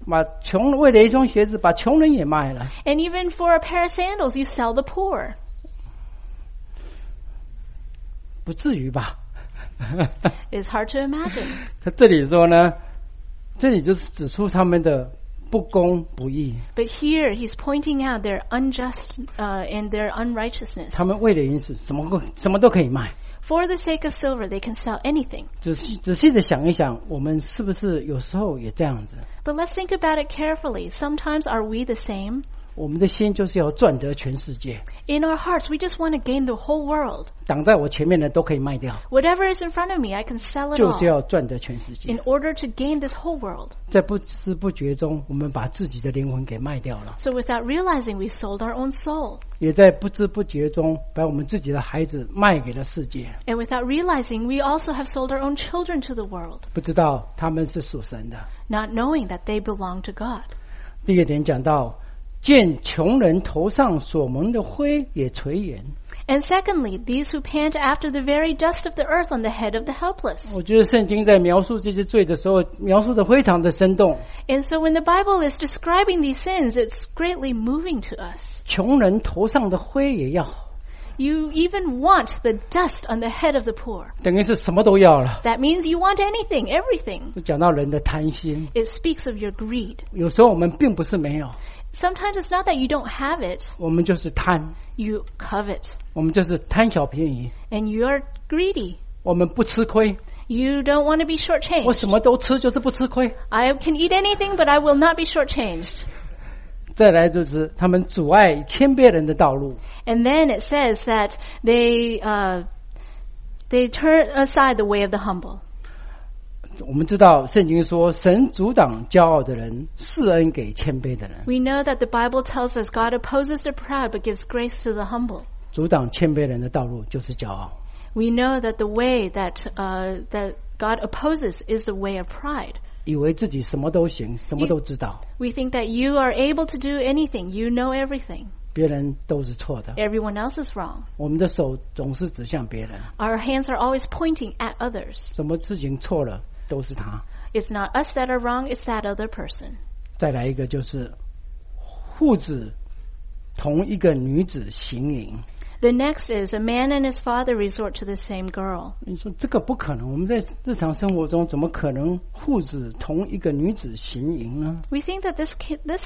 S1: 把为了一双鞋子，把穷人也卖了。
S2: And even for a pair of sandals, you sell the poor.
S1: 不至于吧？
S2: It's hard to imagine.
S1: 他这里说呢，这里就是指出他们的不公不义。
S2: But here he's pointing out their unjust and their unrighteousness.
S1: 他们为了银子，什么都可以卖。
S2: For the sake of silver, they can sell anything.
S1: 仔细的想一想，我们是不是有时候也这样子？
S2: But let's think about it carefully. Sometimes are we the same?
S1: 我们的心就是要赚得全世界，
S2: In our hearts, we just want to gain the whole world.
S1: 挡在我前面的都可以卖掉，
S2: Whatever is in front of me, I can sell it
S1: 就是
S2: all
S1: 要赚得全世界
S2: in。order to gain this whole world.
S1: 在不知不觉中，我们把自己的灵魂给卖掉了，
S2: So without realizing, we sold our own soul.
S1: 也在不知不觉中把我们自己的孩子卖给了世界，
S2: And without realizing, we also have sold our own children to the world,
S1: 不知道他们是属神的。
S2: not knowing that they belong to God.
S1: 第二点讲到，见穷人头上所蒙的灰也垂涎。
S2: And secondly, these who pant after the very dust of the earth on the head of the helpless.
S1: 我觉得圣经在描述这些罪的时候，描述的非常的生动。
S2: And so when the Bible is describing these sins, it's greatly moving to us.
S1: 穷人头上的灰也要，
S2: You even want the dust on the head of the poor.
S1: 等于是什么都要了。
S2: That means you want anything, everything.
S1: 就讲到人的贪心，
S2: It speaks of your greed.
S1: 有时候我们并不是没有，
S2: Sometimes it's not that you don't have it,
S1: 我们就是贪，
S2: you covet.
S1: 我们就是贪小便宜，
S2: And you're greedy.
S1: 我们不吃亏。
S2: You don't want to be
S1: 我
S2: shortchanged.
S1: 什么都吃，就是不吃亏。
S2: I can eat anything, but I will not be shortchanged.
S1: 再来就是他们阻碍谦卑人的道路，
S2: And then it says that they turn aside the way of the humble.
S1: 我们知道圣经说，神阻挡骄傲的人，施恩给谦卑的人。
S2: We know that the Bible tells us God opposes the proud but gives grace to the humble.
S1: 阻挡谦卑人的道路就是骄傲。
S2: We know that the way that God opposes is the way of pride.
S1: 以为自己什么都行，什么都知道，
S2: We think that you are able to do anything. You know everything.
S1: 别人都是错的。
S2: Everyone else is wrong.
S1: 我们的手总是指向别人，
S2: Our hands are always pointing at others.
S1: 什么事情错了都是他。
S2: It's not us that are wrong, it's that other person.
S1: 再来一个就是父子同一个女子行淫。
S2: The next is a man and his father resort to the same girl.
S1: 你说这个不可能，我们在日常生活中怎么可能父子同一个女子行淫呢？
S2: We think that this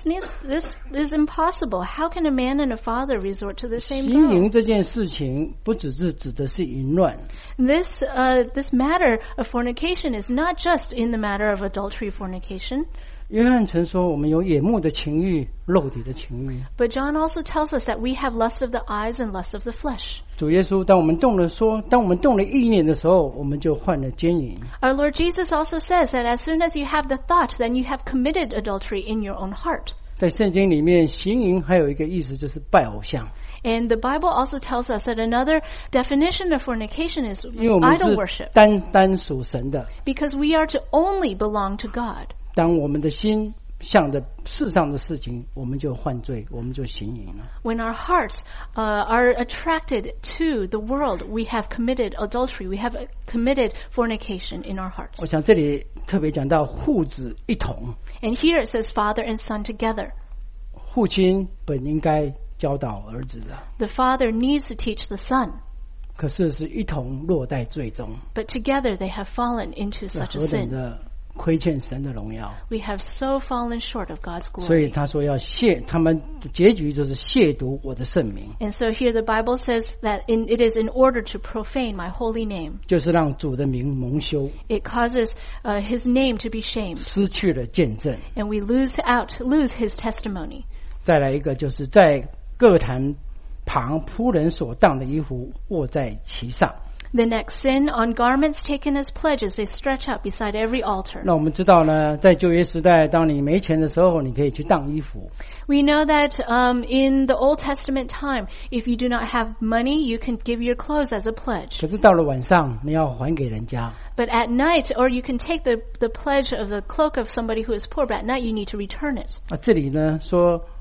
S2: is impossible. How can a man and a father resort to the same
S1: 行
S2: girl?
S1: 淫这件事情不只是指的是淫乱，
S2: This matter of fornication is not just in the matter of adultery fornication,
S1: 约翰曾说我们有眼目的情欲，肉体的情欲。
S2: but John also tells us that we have lust of the eyes and lust of the flesh.
S1: 主耶稣当我们动了意念的时候，我们就犯了奸淫。
S2: Our Lord Jesus also says that as soon as you have the thought, then you have committed adultery in your own heart.
S1: 在圣经里面，行淫还有一个意思就是拜偶像，
S2: And the Bible also tells us that another definition of fornication is
S1: 因为我们
S2: idol
S1: 是
S2: worship,
S1: 单属神的。
S2: because we are to only belong to God.
S1: 当我们的心向着世上的事情，我们就犯罪，我们就行淫了。
S2: When our hearts are attracted to the world, we have committed adultery. We have committed fornication in our
S1: 我
S2: hearts.
S1: 想这里特别讲到父子一同，
S2: And here it says father and son together.
S1: 父亲本应该教导儿子的，
S2: The father needs to teach the son,
S1: 可是是一同落在罪中，
S2: but together they have fallen into
S1: 是
S2: such a
S1: 何等
S2: sin.
S1: 的亏欠神的荣耀。
S2: We have so fallen short of God's
S1: 所以
S2: glory.
S1: 他说要他们的结局就是亵渎我的圣名，
S2: And so here the Bible says that it is in order to profane my holy name.
S1: 就是让主的名蒙羞，
S2: It causes his name to be shamed,
S1: 失去了见证。
S2: and we lose his testimony.
S1: 再来一个，就是在各坛旁仆人所当的衣服卧在其上。
S2: The next sin, on garments taken as pledges, they stretch out beside every altar.
S1: 那我们知道呢，在旧约时代，当你没钱的时候，你可以去当衣服。
S2: We know that in the Old Testament time, if you do not have money, you can give your clothes as a pledge.
S1: 可是到了晚上，你要还给人家。
S2: But at night, or you can take the pledge of the cloak of somebody who is poor, but at night you need to return it.
S1: 这里呢说，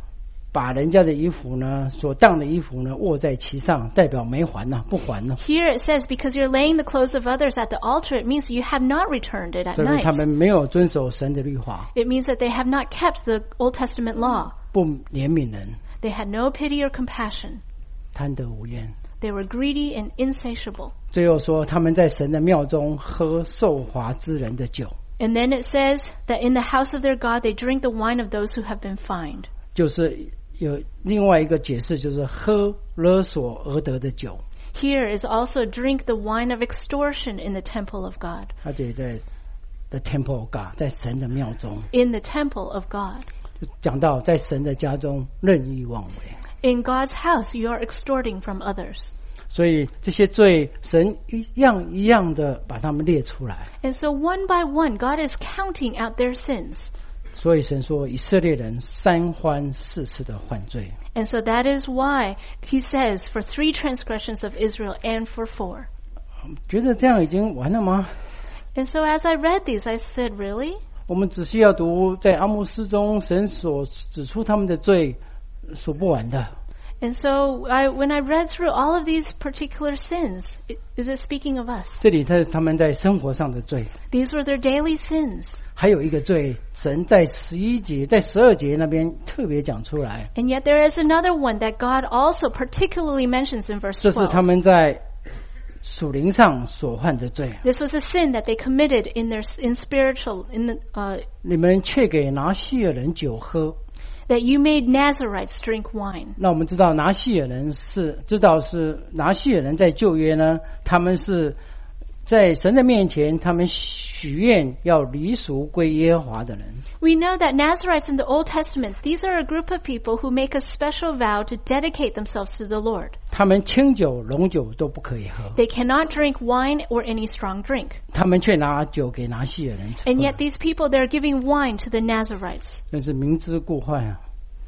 S1: 把人家的衣服呢，所当的衣服呢，握在其上，代表没还呢，不还呢。
S2: Here it says, because you're laying the clothes of others at the altar, it means you have not returned it at
S1: 这是
S2: night.
S1: 他们没有遵守神的律法，
S2: It means that they have not kept the Old Testament law.
S1: 不怜悯人，
S2: They had no pity or compassion.
S1: 贪得无厌。
S2: They were greedy and insatiable.
S1: 最后说，他们在神的庙中喝受罚之人的酒，
S2: And then it says that in the house of their God, they drink the wine of those who have been fined.
S1: 就是有另外一个解释，就是喝勒索而得的酒。
S2: Here is also drink the wine of extortion in the temple of God.
S1: 而且在 the temple of God， 在神的庙中，
S2: In the temple of God.
S1: 就讲到在神的家中任意妄为。
S2: In God's house, you are extorting from others.
S1: 所以这些罪，神一样一样的把他们列出来。
S2: And so one by one, God is counting out their sins.
S1: 所以神说，以色列人三番四次的犯罪。
S2: And so that is why he says, for 3 transgressions of Israel and for 4.
S1: 觉得这样已经完了吗？
S2: And so as I read these, I said, really?
S1: 我们只需要读在阿摩司中，神所指出他们的罪，数不完的。
S2: And so when I read through all of these particular sins, is it speaking of us?
S1: 这里他们在生活上的罪，
S2: These were their daily sins.
S1: 还有一个罪，神在11节、在12节那边特别讲出来，
S2: And yet there is another one that God also particularly mentions in verse
S1: 这是他
S2: 12.
S1: 们在属灵上所犯的罪。
S2: This was a sin that they committed in spiritual,
S1: 你们却给拿西尔人酒喝。
S2: that you made Nazarites drink wine.
S1: 那我们知道拿西尔人是拿西尔人在旧约呢，他们是在神的面前，他们许愿要离俗归耶和华的人。
S2: We know that Nazarites in the Old Testament, these are a group of people who make a special vow to dedicate themselves to the Lord.
S1: 他们清酒、浓酒都不可以喝，
S2: They cannot drink wine or any strong drink.
S1: 他们却拿酒给拿西尔人喝，
S2: And yet these people, they're giving wine to the Nazarites.
S1: 真是明知故犯啊！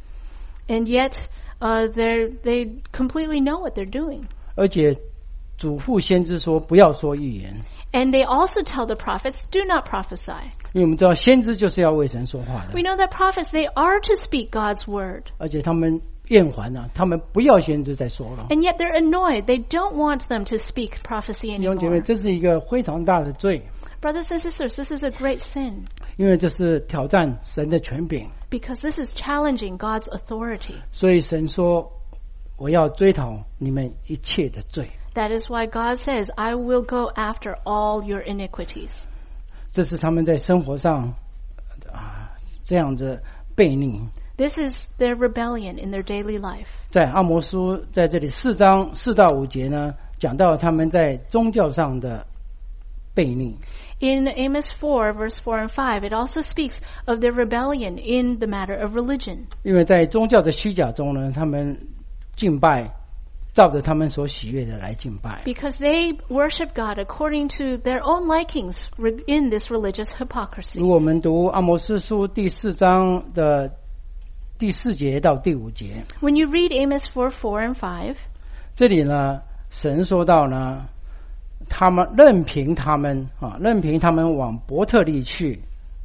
S2: And yet they completely know what they're doing.
S1: 而且嘱咐先知说不要说预言，
S2: And they also tell the prophets, do not prophesy.
S1: 因为我们知道先知就是要为神说话的
S2: We，know that prophets, they are to speak God's word.
S1: 而且他们厌烦啊，他们不要先知再说了。
S2: And yet they're annoyed. They don't want them to speak prophecy
S1: 弟兄姐妹，
S2: anymore.
S1: 这是一个非常大的罪，
S2: Brothers and sisters, this is a great sin
S1: 因为这是挑战神的权柄。
S2: because this is challenging God's authority.
S1: 所以神说，我要追讨你们一切的罪。
S2: That is why God says, I will go after all your iniquities.
S1: 这是他们在生活上这样子悖逆。
S2: This is their rebellion in their daily life.
S1: 在阿摩书在这里4章4到5节呢，讲到他们在宗教上的悖逆。
S2: In Amos 4, verse 4 and 5, it also speaks of their rebellion in the matter of religion.
S1: 因为在宗教的虚假中呢，他们敬拜照着他们所喜悦的来敬拜。
S2: Because they worship God according to their own likings in this religious hypocrisy.
S1: 如果我们读阿摩司书第4章的第4节到第5节，
S2: When you read Amos 4, 4 and 5,
S1: 这里呢，神说到呢，他们任凭他们往伯特利去，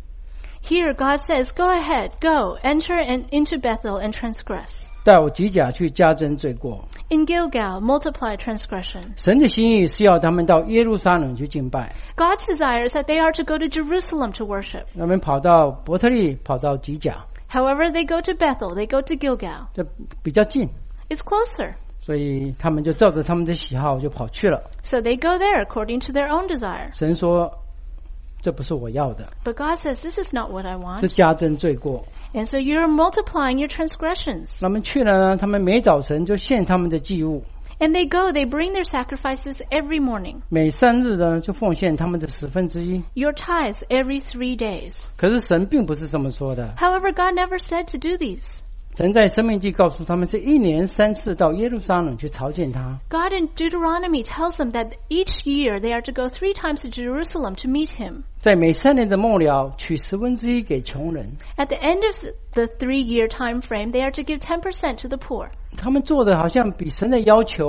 S2: here God says, go ahead, go, enter into Bethel and transgress.
S1: 到吉甲去加增罪过。
S2: In Gilgal, multiply transgression.
S1: 神的心意是要他们到耶路撒冷去敬拜，
S2: God's desire is that they are to go to Jerusalem to worship.
S1: 他们跑到伯特利，跑到吉甲，
S2: However, they go to Bethel, they go to Gilgal.
S1: 这比较近，
S2: It's closer.
S1: 所以他们就照着他们的喜好就跑去了。
S2: So they go there according to their own desire.
S1: 神说，这不是我要的，
S2: But God says, this is not what I
S1: 是
S2: want.
S1: 加增罪过。
S2: And so you're multiplying your transgressions.
S1: 他们去了呢，他们每早晨就献他们的祭物，
S2: And they go, they bring their sacrifices every morning.
S1: 每3日呢就奉献他们的1/10。
S2: Your tithes every 3 days.
S1: 可是神并不是这么说的，
S2: However, God never said to do these.
S1: 神在申命记告诉他们，是1年3次到耶路撒冷去朝见他。
S2: God in Deuteronomy tells them that each year they are to go 3 times to Jerusalem to meet him.
S1: 在每3年的末了，取1/10给穷人。
S2: At the end of the 3-year time frame, they are to give 10% to the poor.
S1: 他们做的好像比神的要求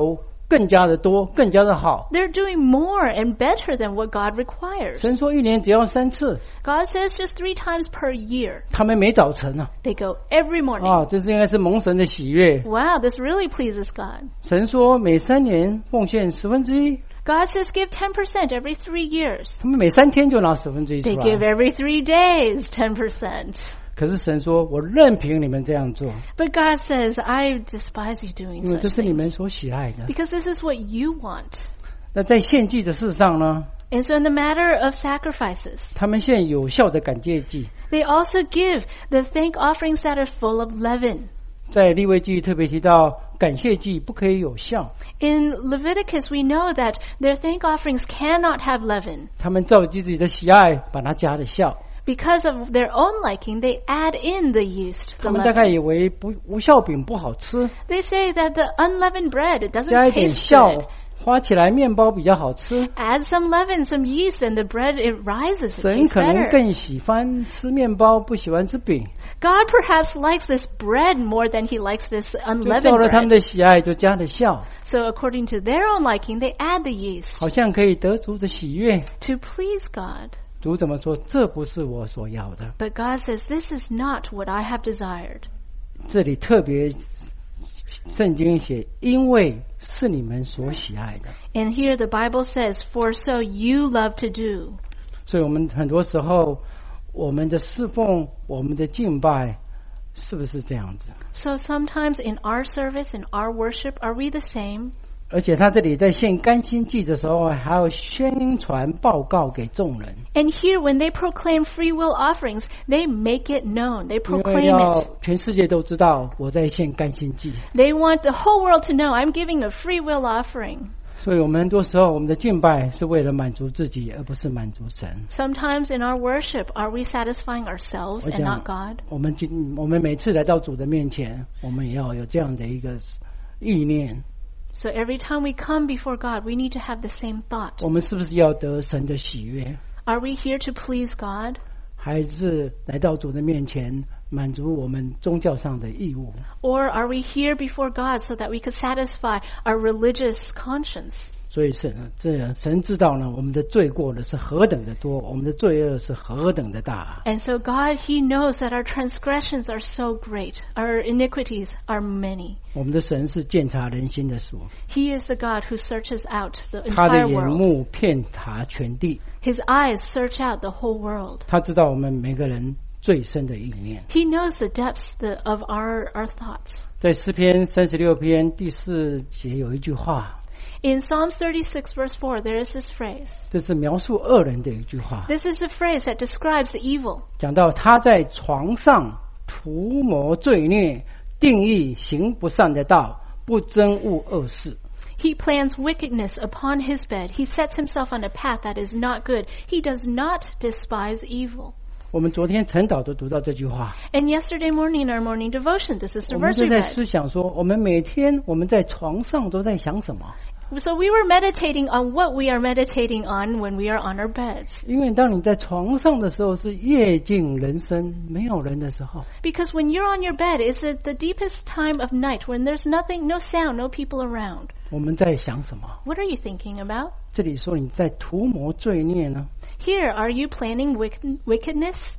S1: 更加的多，更加的好。
S2: They're doing more and better than what God requires.
S1: 神说一年只要3次，
S2: God says just 3 times per year.
S1: 他们每早晨啊，
S2: They go every morning.
S1: 这是应该是蒙神的喜悦。
S2: Wow, this really pleases God.
S1: 神说每3年奉献1/10，
S2: God says give 10% every 3 years.
S1: 他们每3天就拿1/10 出
S2: They give
S1: 来。
S2: every 3 days 10%.
S1: 可是神说，我任凭你们这样做，
S2: But God says, I despise you doing
S1: 因为这
S2: such
S1: 是你们
S2: things.
S1: 所喜爱的。
S2: Because this is what you want.
S1: 那在献祭的事上呢，
S2: And so in the matter of sacrifices,
S1: 他们献有效的感谢祭。
S2: they also give the thank offerings that are full of leaven.
S1: 在利未记特别提到，感谢祭不可以有效，
S2: In Leviticus, we know that their thank offerings cannot have leaven.
S1: 他们照自己的喜爱把它加了效。
S2: Because of their own liking, they add in the yeast,
S1: 他
S2: the
S1: 们大概
S2: leaven.
S1: 以为无效饼不好吃，
S2: They say that the unleavened bread, it
S1: 加
S2: doesn't
S1: 一点
S2: taste
S1: 效
S2: good.
S1: 花起来面包比较好吃。
S2: Add some leaven, some yeast, and the bread, it rises, it
S1: 神
S2: tastes
S1: 可能
S2: better.
S1: 更喜欢吃面包，不喜欢吃饼，
S2: God perhaps likes this bread more than he likes this
S1: 就照
S2: unleavened
S1: 了他们
S2: bread.
S1: 的喜爱就加了效，
S2: So according to their own liking, they add the yeast
S1: 好像可以得主的喜悦。
S2: to please God.
S1: 主怎么说？这不是我所要的。
S2: But God says, this is not what I have desired.
S1: 这里特别圣经写，因为是你们所喜爱的，
S2: And here the Bible says, for so you love to do.
S1: 所以我们很多时候我们的侍奉、我们的敬拜，是不是这样子？
S2: So sometimes in our service, in our worship, are we the same?
S1: 而且他这里在献甘心祭的时候，还要宣传报告给众人，
S2: And here, when they proclaim free will offerings, they make it known. They
S1: 因为
S2: proclaim
S1: 要
S2: it.
S1: 全世界都知道我在献甘心祭。
S2: They want the whole world to know I'm giving a free will offering.
S1: 所以我们很多时候我们的敬拜是为了满足自己，而不是满足神。
S2: Sometimes in our worship, are we satisfying ourselves
S1: 我
S2: and
S1: 想
S2: not God?
S1: 我们每次来到主的面前，我们也要有这样的一个意念。
S2: So every time we come before God, we need to have the same thought.
S1: 我们是不是要得神的喜悦，
S2: Are we here to please God?
S1: 还是来到主的面前满足我们宗教上的义务？
S2: Or are we here before God so that we could satisfy our religious conscience?
S1: 所以神知道呢，我们的罪过呢是何等的多，我们的罪恶是何等的大。
S2: And so God, He knows that our transgressions are so great. Our iniquities are many.
S1: 我们的神是鉴察人心的主，
S2: He is the God who searches out the
S1: 他的
S2: entire
S1: 眼
S2: world.
S1: 目遍察全地，
S2: His eyes search out the whole world.
S1: 他知道我们每个人最深的意念。
S2: He knows the depths of our thoughts.
S1: 在诗篇36篇第4节有一句话，
S2: In Psalms 36 verse 4, there is this phrase.
S1: 这是描述恶人的一句话，
S2: This is a phrase that describes the evil.
S1: 讲到他在床上图谋罪孽，定义行不善的道，不憎恶恶事。
S2: He plans wickedness upon his bed. He sets himself on a path that is not good. He does not despise evil.
S1: 我们昨天晨祷都读到这句话，
S2: And yesterday morning in our morning devotion, this is the
S1: 我们
S2: verse
S1: 就
S2: we
S1: 在
S2: read.
S1: 思想说，我们每天我们在床上都在想什么？
S2: So we were meditating on what we are meditating on when we are on our beds.
S1: 因为当你在床上的时候，是夜静人声，没有人的时候。
S2: Because when you're on your bed, it's at the deepest time of night when there's nothing, no sound, no people around.
S1: 我们在想什么？
S2: What are you thinking about?
S1: 这里说你在图谋罪孽呢？
S2: Here, are you planning wickedness?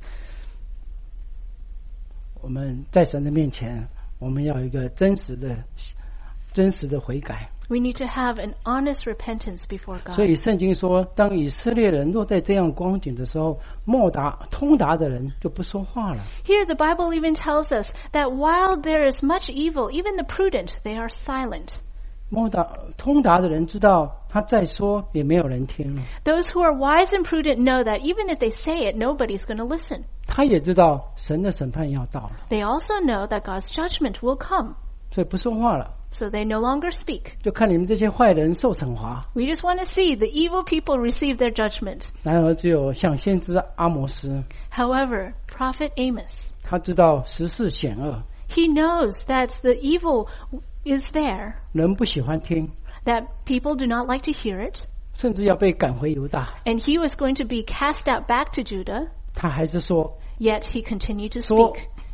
S1: 我们在神的面前，我们要有一个真实的悔改。
S2: We need to have an honest repentance before
S1: 所
S2: God.
S1: 以圣经说，当以色列人落在这样光景的时候，通达的人就不说话了。
S2: Here, the Bible even tells us that while there is much evil, even the prudent, they are silent.
S1: 通达的人知道，他再说也没有人听了。
S2: Those who are wise and prudent know that even if they say it, nobody's going to listen.
S1: 他也知道神的审判要到了，
S2: They also know that God's judgment will come.
S1: 所以不说话了，
S2: So they no longer speak.
S1: 就看你们这些坏人受惩罚。
S2: We just want to see the evil people receive their judgment.
S1: 然而，只有像先知阿摩斯，
S2: However, Prophet Amos,
S1: 他知道时势险恶，
S2: he knows that the evil is there,
S1: 人不喜欢听，
S2: that people do not like to hear it,
S1: 甚至要被赶回犹大。
S2: and he was going to be cast out back to Judah,
S1: 他还是说
S2: yet he continued to
S1: 说
S2: speak.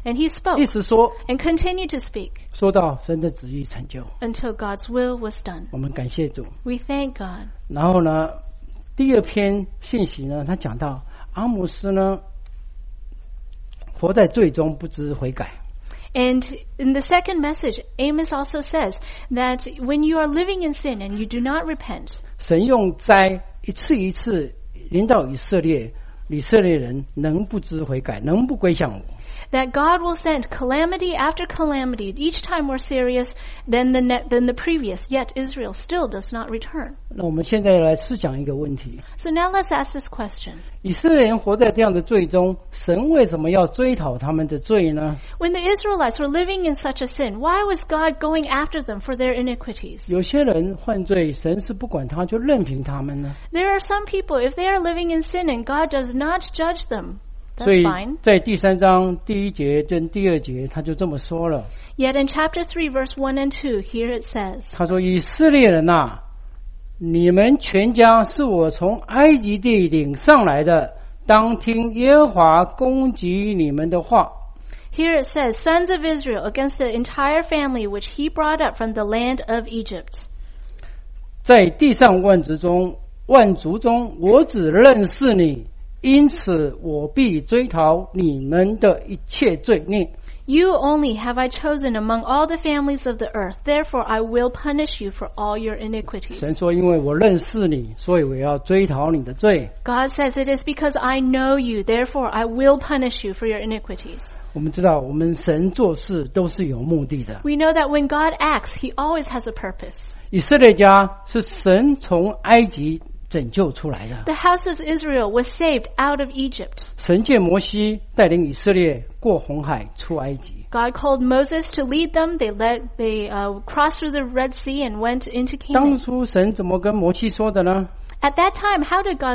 S2: And he spoke
S1: 一直说，
S2: and continued to speak
S1: 说到神的旨意成就。
S2: until God's will was done.
S1: 我们感谢主。
S2: We thank God.
S1: 然后呢，第二篇信息呢，他讲到阿摩斯呢，活在罪中不知悔改。
S2: And in the second message, Amos also says that when you are living in sin and you do not repent,
S1: 神用灾一次一次临到以色列，以色列人能不知悔改，能不归向我？
S2: that God will send calamity after calamity, each time more serious than the previous, yet Israel still does not return.
S1: 那我们现在来思想一个问题：
S2: So now let's ask this question.
S1: 以色列人活在这样的罪中，神为什么要追讨他们的罪呢？
S2: When the Israelites were living in such a sin, why was God going after them for their iniquities?
S1: 有些人犯罪，神是不管他，就任凭他们呢？
S2: There are some people, if they are living in sin and God does not judge them,
S1: 所
S2: that's
S1: 以
S2: fine.
S1: 在第3章第1节跟第2节，他就这么说了。
S2: Yet in chapter 3, verse 1 and 2, here it says,
S1: 他说：“以色列人呐、你们全家是我从埃及地领上来的，当听耶和华攻击你们的话。
S2: Here it says, sons of Israel against the entire family which he brought up from the land of Egypt.
S1: 在地上万族中，我只认识你，因此我必追讨你们的一切罪孽。
S2: You only have I chosen among all the families of the earth. Therefore I will punish you for all your
S1: 神
S2: iniquities.
S1: 说：因为我认识你，所以我要追讨你的罪。
S2: God says it is because I know you. Therefore I will punish you for your iniquities.
S1: 我们知道，我们神做事都是有目的的。
S2: We know that when God acts, he always has a purpose.
S1: 以色列家是神从埃及拯救出来的。
S2: The house of Israel was saved out of Egypt.
S1: 神借摩西带领以色列过红海出埃及。
S2: God called Moses to lead them. They crossed through the Red Sea and went into
S1: 当
S2: Canaan.
S1: 初神怎么跟摩西说的呢？
S2: At that time, what did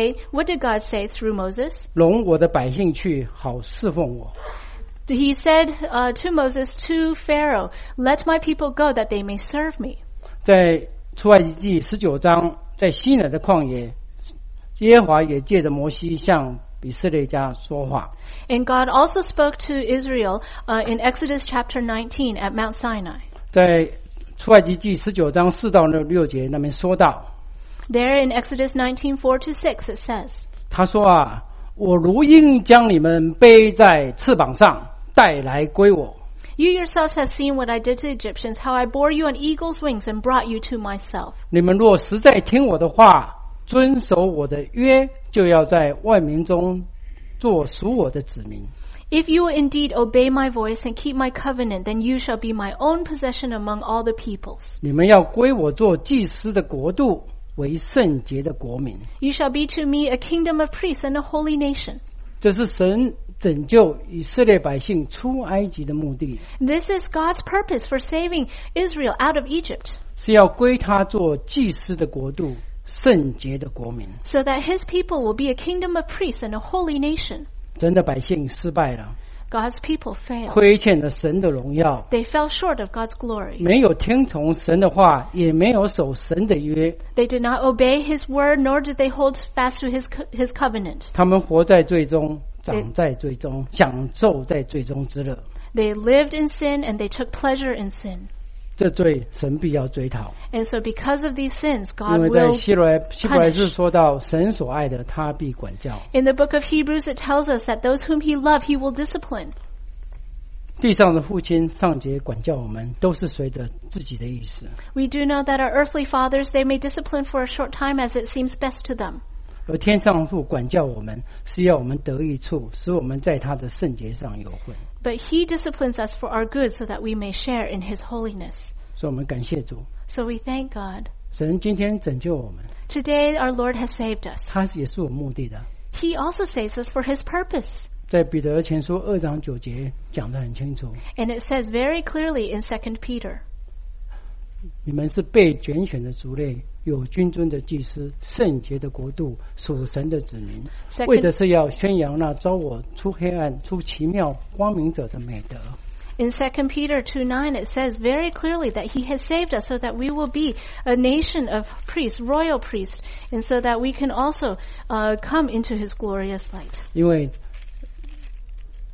S2: God say through Moses?
S1: 容我的百姓去，好侍奉我。
S2: He said to Moses, to Pharaoh, let my people go that they may serve me.
S1: 在出埃及记19章，在西乃的旷野，耶和华也借着摩西向以色列家说话。
S2: And God also spoke to Israel in Exodus chapter 19 at Mount Sinai.
S1: 在出埃及记19章4到6节那边说到，
S2: There in Exodus 19:4-6 it says,
S1: 他说啊，我如鹰将你们背在翅膀上，带来归我。
S2: You yourselves have seen what I did to Egyptians, how I bore you on eagle's wings and brought you to myself.
S1: 你们若实在听我的话，遵守我的约，就要在万民中做属我的子民。
S2: If you will indeed obey my voice and keep my covenant, then you shall be my own possession among all the peoples.
S1: 你们要归我做祭司的国度，为圣洁的国民。
S2: You shall be to me a kingdom of priests and a holy nation.
S1: 这是神拯救以色列百姓出埃及的目的，
S2: This is God's purpose for saving Israel out of Egypt,
S1: 是要归他做祭司的国度，圣洁的国民。
S2: so that his people will be a kingdom of priests and a holy nation.
S1: 神的百姓失败了，
S2: God's people failed.
S1: 亏欠了神的荣耀，
S2: They fell short of God's glory.
S1: 没有听从神的话，也没有守神的约。
S2: They did not obey his word, nor did they hold fast to his covenant.
S1: 他们活在罪中，长在罪中，享受在罪中之乐。
S2: They lived in sin and they took pleasure in sin.
S1: 这罪神必要追讨，
S2: And so because of these sins,
S1: 因
S2: God
S1: 为在
S2: will
S1: 希伯来书说到，神所爱的，他必管教。
S2: In the book of Hebrews, it tells us that those whom he loved, he will discipline.
S1: 地上的父亲上节管教我们，都是随着自己的意思；
S2: We do know that our earthly fathers, they may discipline for a short time as it seems best to them.
S1: 而天上父管教我们，是要我们得益处，使我们在他的圣洁上有份。
S2: But he disciplines us for our good so that we may share in his holiness.
S1: 所以我们感谢主，
S2: So we thank God.
S1: 神今天拯救我们，
S2: Today, our Lord has saved us.
S1: 他也是有目的的。
S2: He also saves us for his purpose.
S1: 在彼得前书2章9节讲得很清楚，
S2: And it says very clearly in 2 Peter,
S1: 你们是被拣选的族类，有君尊的祭司，圣洁的国度，属神的子民，
S2: Second-
S1: 为的是要宣扬那招我出黑暗、出奇妙光明者的美德。
S2: In 2 Peter 2:9, it says very clearly that he has saved us so that we will be a nation of priests, royal priests, and so that we can also come into his glorious light.
S1: 因为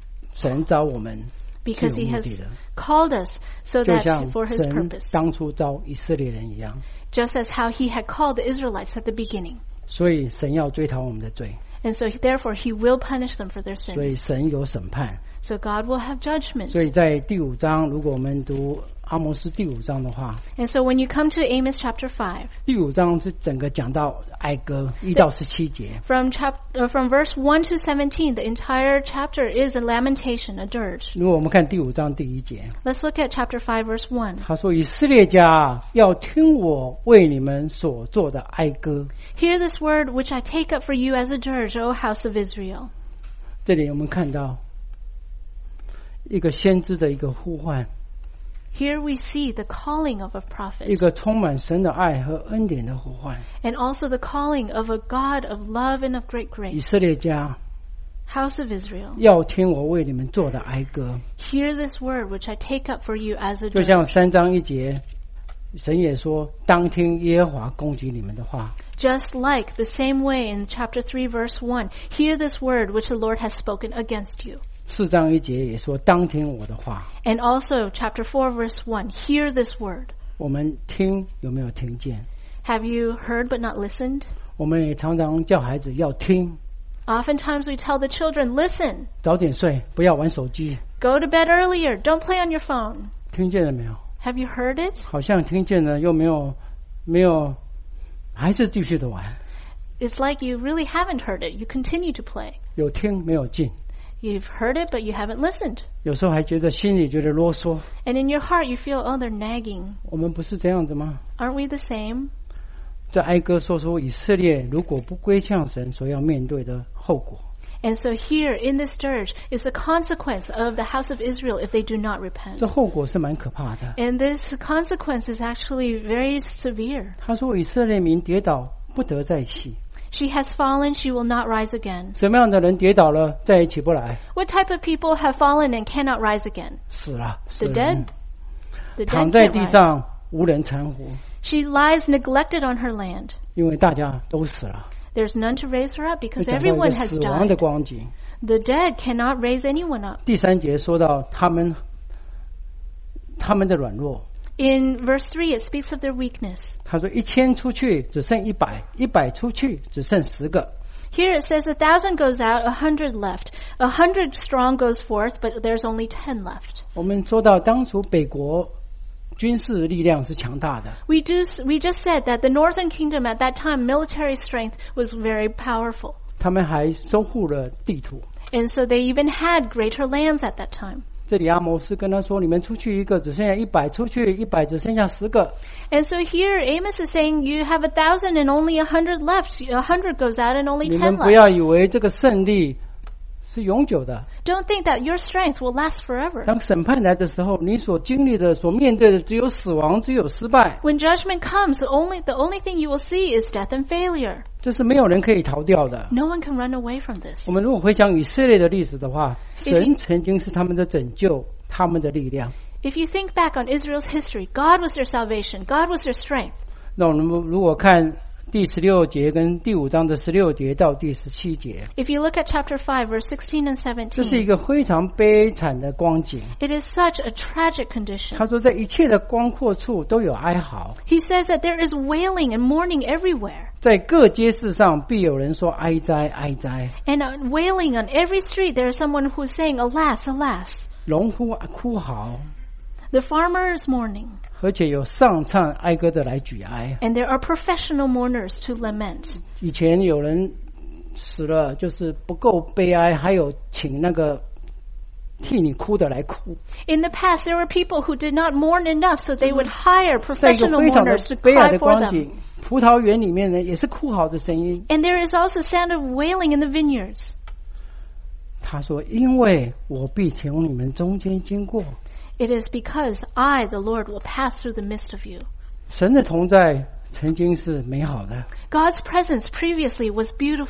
S1: 神召我们
S2: because he
S1: 是有目
S2: has
S1: 的的，
S2: called us so
S1: 就
S2: that
S1: 像
S2: for his
S1: 神
S2: purpose,
S1: 当初召以色列人一样。
S2: just as how he had called the Israelites at the beginning.
S1: 所以神要追讨我们的罪，
S2: And so therefore he will punish them for their
S1: 所以
S2: sins.
S1: 神有审判。
S2: So God will have judgment.
S1: 所以在第5章，如果我们读阿摩斯第5章的话，
S2: And so when you come to Amos chapter 5,
S1: 第5章是整个讲到哀歌1到17节。
S2: from verse 1 to 17, the entire chapter is a lamentation, a dirge.
S1: 如果我们看第5章第1节，
S2: Let's look at chapter 5, verse 1.
S1: 他说：“以色列家要听我为你们所做的哀歌。
S2: Hear this word which I take up for you as a dirge, O house of Israel. ”
S1: 这里我们看到一个先知的一个呼唤，
S2: Here we see the calling of a
S1: 一
S2: prophet
S1: 个充满神的爱和恩典的呼唤。
S2: and also the calling of a God of love and of great
S1: 以
S2: grace.
S1: 色列家
S2: House of Israel,
S1: 要听我为你们做的哀歌，
S2: hear this word which I take up for you as a
S1: 就像
S2: dirge.
S1: 3章1节，神也说：“当听耶和华攻击你们的话。”
S2: Just like the same way in chapter 3, verse 1, hear this word which the Lord has spoken against you.
S1: 4章1节也说：“当听我的话。
S2: And also chapter 4, verse 1, hear this word. ”
S1: 我们听有没有听见？
S2: Have you heard but not listened?
S1: 我们也常常叫孩子要听，
S2: Oftentimes we tell the children, listen,
S1: 早点睡，不要玩手机。
S2: go to bed earlier, don't play on your phone.
S1: 听见了没有？
S2: Have you heard it?
S1: 好像听见了，又没有，还是继续的玩。
S2: It's like you really haven't heard it. You continue to play.
S1: 有听没有进，
S2: You've heard it, but you haven't listened.
S1: 有时候还觉得心里觉得啰嗦。
S2: And in your heart you feel, oh, they're nagging.
S1: 我们不是这样子吗？
S2: Aren't we the same?
S1: 这哀歌说出以色列如果不归向神所要面对的后果。
S2: And so here in this dirge is the consequence of the house of Israel if they do not repent.
S1: 这后果是蛮可怕的。
S2: And this consequence is actually very severe.
S1: 他说以色列民跌倒不得再起。
S2: She has fallen, she will not rise again.
S1: 什么样的人跌倒了再也起不来？
S2: What type of people have fallen and cannot rise again?
S1: 死了，
S2: The
S1: 死
S2: dead?
S1: 人
S2: The
S1: 躺
S2: dead
S1: 在
S2: can't
S1: 地
S2: rise.
S1: 上无人搀扶，
S2: She lies neglected on her land.
S1: 因为大家都死了。
S2: There's none to raise her up
S1: 就
S2: because
S1: 讲到一
S2: everyone
S1: 个
S2: has
S1: 死亡的
S2: died.
S1: 光景。
S2: The dead cannot raise anyone up.
S1: 第3节说到他们的软弱，
S2: In verse 3, it speaks of their weakness.
S1: 他说1000出去只剩100，100出去只剩10个。
S2: Here it says 1,000 goes out, 100 left. 100 strong goes forth, but there's only 10 left.
S1: 我们说到当初北国军事力量是强大的，
S2: We just said that the northern kingdom at that time, military strength was very powerful.
S1: 他们还收复了地土。
S2: And so they even had greater lands at that time.
S1: 这里阿摩斯跟他说：“你们出去一个，只剩下100；出去100，只剩下10个。
S2: And so here Amos is saying you have 1,000 and only 100 left. 100 goes out and only
S1: 你
S2: 10
S1: 们不要
S2: left.
S1: 以为这个胜利是永久的。
S2: Don't think that your strength will last forever.
S1: 当审判来的时候，你所经历的、所面对的只有死亡，只有失败，
S2: When judgment comes, the only thing you will see is death and failure.
S1: 这是没有人可以逃掉的。
S2: No one can run away from this.
S1: 我们如果回想以色列的历史的话，神曾经是他们的拯救，他们的力量。
S2: If you think back on Israel's history, God was their salvation. God was their strength.
S1: 那我们如果看第16节跟第5章的16节到第17节，
S2: If you look at chapter 5, verse 16 and
S1: 这是一
S2: 17,
S1: 个非常悲惨的光景。
S2: it is such a tragic condition.
S1: 他说，在一切的光阔处都有哀嚎，
S2: He says that there is wailing and mourning everywhere.
S1: 在各街市上必有人说哀哉哀哉，
S2: And wailing on every street, there is someone who is saying, alas, alas.
S1: 农夫哭嚎，
S2: The farmer is mourning.
S1: 而且有上唱哀歌的来举哀。
S2: And there are professional mourners to lament.
S1: 以前有人死了，就是不够悲哀，还有请那个替你哭的来哭。
S2: In the past, there were people who did not mourn enough, so they would hire
S1: 在一个
S2: professional
S1: 非常的
S2: mourners to
S1: 悲哀
S2: cry
S1: 的
S2: for
S1: 光
S2: them.
S1: 景，葡萄园里面呢也是哭嚎的声音。
S2: And there is also sound of wailing in the vineyards.
S1: 他说：“因为我必从你们中间经过。”
S2: It is because I, the Lord, will pass through the midst of you.
S1: 神的同在曾经是美好的，
S2: God's presence previously was beautiful.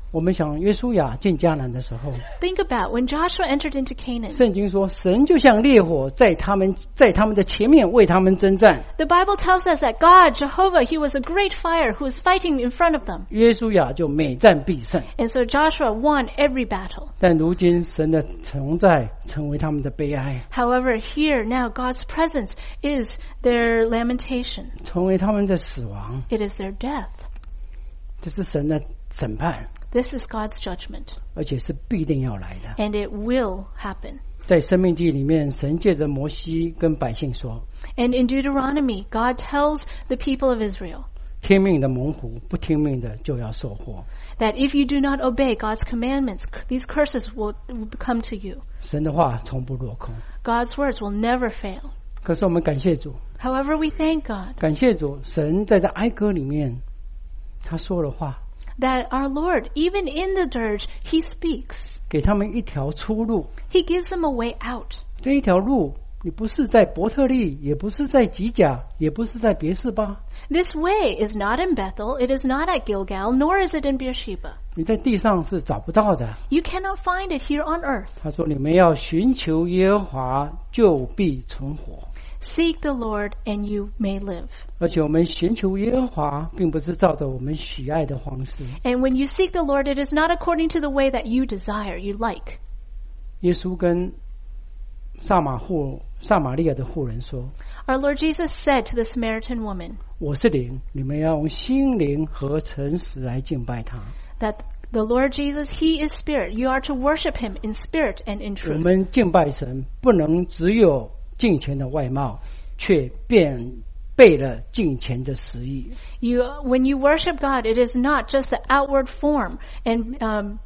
S1: 我们想约书亚进迦南的时候，
S2: Think about when Joshua entered into Canaan.
S1: 圣经说神就像烈火在他们的前面为他们征战。
S2: The Bible tells us that God, Jehovah, he was a great fire who was fighting in front of them.
S1: 约书亚就每战必胜。
S2: And so Joshua won every battle.
S1: 但如今神的同在成为他们的悲哀，
S2: However, here now God's presence is their lamentation.
S1: 成为他们的死亡，
S2: It is their death.
S1: 这是神的审判，
S2: This is God's judgment.
S1: 而且是必定要来的。
S2: And it will happen.
S1: 在申命记里面，神借着摩西跟百姓说，
S2: And in Deuteronomy, God tells the people of Israel
S1: 听命的猛虎，不听命的就要受祸。
S2: that if you do not obey God's commandments, these curses will come to you.
S1: 神的话从不落空。
S2: God's words will never fail.
S1: 可是我们感谢主，
S2: However, we thank God
S1: 感谢主，神在这哀歌里面，他说了话，
S2: that our Lord, even in the dirge, he speaks.
S1: 给他们一条出路。
S2: He gives them a way out.
S1: 这一条路，你不是在伯特利，也不是在吉甲，也不是在别是巴，
S2: This way is not in Bethel, it is not at Gilgal, nor is it in Beersheba.
S1: 你在地上是找不到的。
S2: You cannot find it here on earth.
S1: 他说：“你们要寻求耶和华，就必存活。”
S2: Seek the Lord and you may live.
S1: 而且我们寻求耶和华，并不是照着我们喜爱的方式。
S2: And when you seek the Lord, it is not according to the way that you desire, you like.
S1: 耶稣跟撒玛利亚的妇人说
S2: Our Lord Jesus said to the Samaritan woman,：“
S1: 我是灵，你们要用心灵和诚实来敬拜他。”
S2: that the Lord Jesus, he is spirit. You are to worship him in spirit and in
S1: 我
S2: truth.
S1: 们敬拜神，不能只有敬虔的外貌，却背了敬虔的实意。
S2: When you worship God, it is not just the outward form and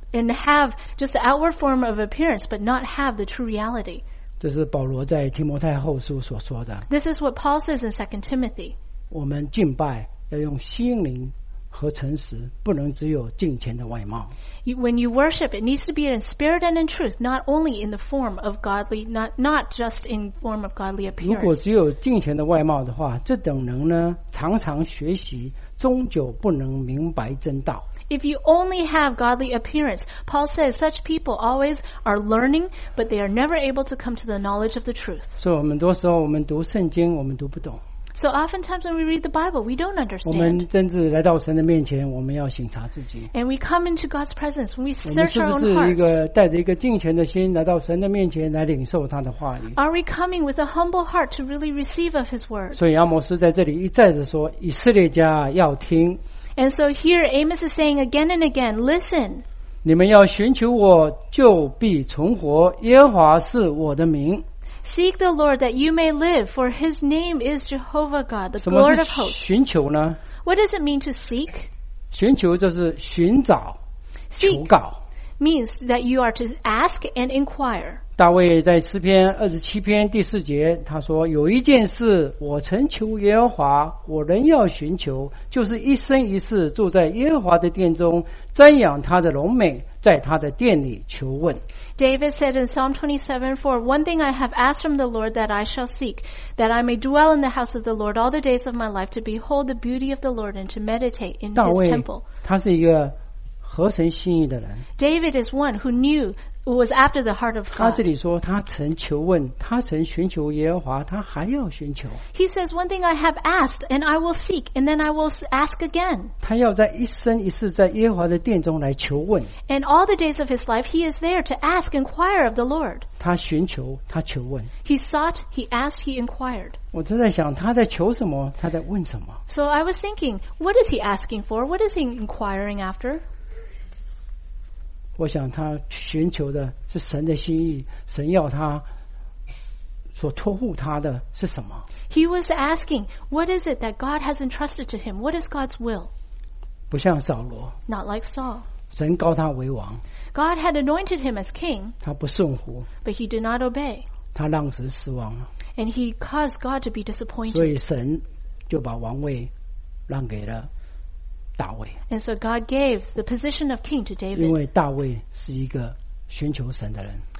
S2: have just the outward form of appearance, but not have the true reality.
S1: 这是保罗在提摩太后书所说的。
S2: This is what Paul says in 2 Timothy.
S1: 我们敬拜要用心灵和诚实，不能只有敬虔的外貌。
S2: When you worship, it needs to be in spirit and in truth, not only in the form of godly, not just in form of godly
S1: 如果
S2: appearance.
S1: 只有敬虔的外貌的话，这等人呢，常常学习，终究不能明白真道。
S2: If you only have godly appearance, Paul says such people always are learning, but they are never able to come to the knowledge of the truth.
S1: 所以很多时候我们读圣经，我们读不懂。
S2: So oftentimes when we read the Bible, we don't
S1: 我
S2: understand.
S1: 们真正来到神的面前，我们要省察自己。
S2: And we come into God's presence when we
S1: 我们
S2: search
S1: 是
S2: our
S1: 不
S2: own
S1: 是一
S2: hearts.
S1: 个带着一个敬虔的心来到神的面前来领受他的话语？
S2: Are we coming with a humble heart to really receive of His word?
S1: 所以阿摩斯在这里一再的说：“以色列家要听，
S2: And so here Amos is saying again and again, listen,
S1: 你们要寻求我，就必存活。耶和华是我的名。”
S2: seek the Lord that you may live, for His name is Jehovah God, the
S1: 什么
S2: Lord
S1: 是
S2: of hosts.
S1: 寻求呢？
S2: What does it mean to seek?
S1: 寻求就是寻找、求
S2: Seek
S1: 告。
S2: means that you are to ask and inquire.
S1: 大卫在诗篇27篇第4节，他说：“有一件事，我曾求耶和华，我仍要寻求，就是一生一世住在耶和华的殿中，瞻仰他的荣美，在他的殿里求问。”
S2: David said in Psalm 27:4, "One thing I have asked from the Lord that I shall seek, that I may dwell in the house of the Lord all the days of my life, to behold the beauty of the Lord and to meditate in
S1: 大
S2: His
S1: 卫
S2: temple."
S1: 他是一个合神心意的人，
S2: David is one who was after the heart of
S1: 他
S2: God.
S1: 这里说他曾求问，他曾寻求耶和华，他还要寻求，
S2: He says, "One thing I have asked, and I will seek, and then I will ask again."
S1: 他要在一生一世在耶和华的殿中来求问。
S2: And all the days of his life, he is there to ask, inquire of the Lord.
S1: 他寻求，他求问。
S2: He sought, he asked, he inquired.
S1: 我就在想，他在求什么？他在问什么？
S2: So I was thinking, what is he asking for? What is he inquiring after?
S1: 我想他寻求的是神的心意，神要他所托付他的是什么？
S2: He was asking, what is it that God has entrusted to him? What is God's will?
S1: 不像扫罗，
S2: Not like Saul.
S1: 神膏他为王，
S2: God had anointed him as king,
S1: 他不顺服，
S2: but he did not obey.
S1: 他让神失望了，
S2: And he caused God to be
S1: 所
S2: disappointed.
S1: 以神就把王位让给了大卫，
S2: And so God gave the position of king to
S1: 因
S2: David
S1: 为大卫是一个寻求神的人。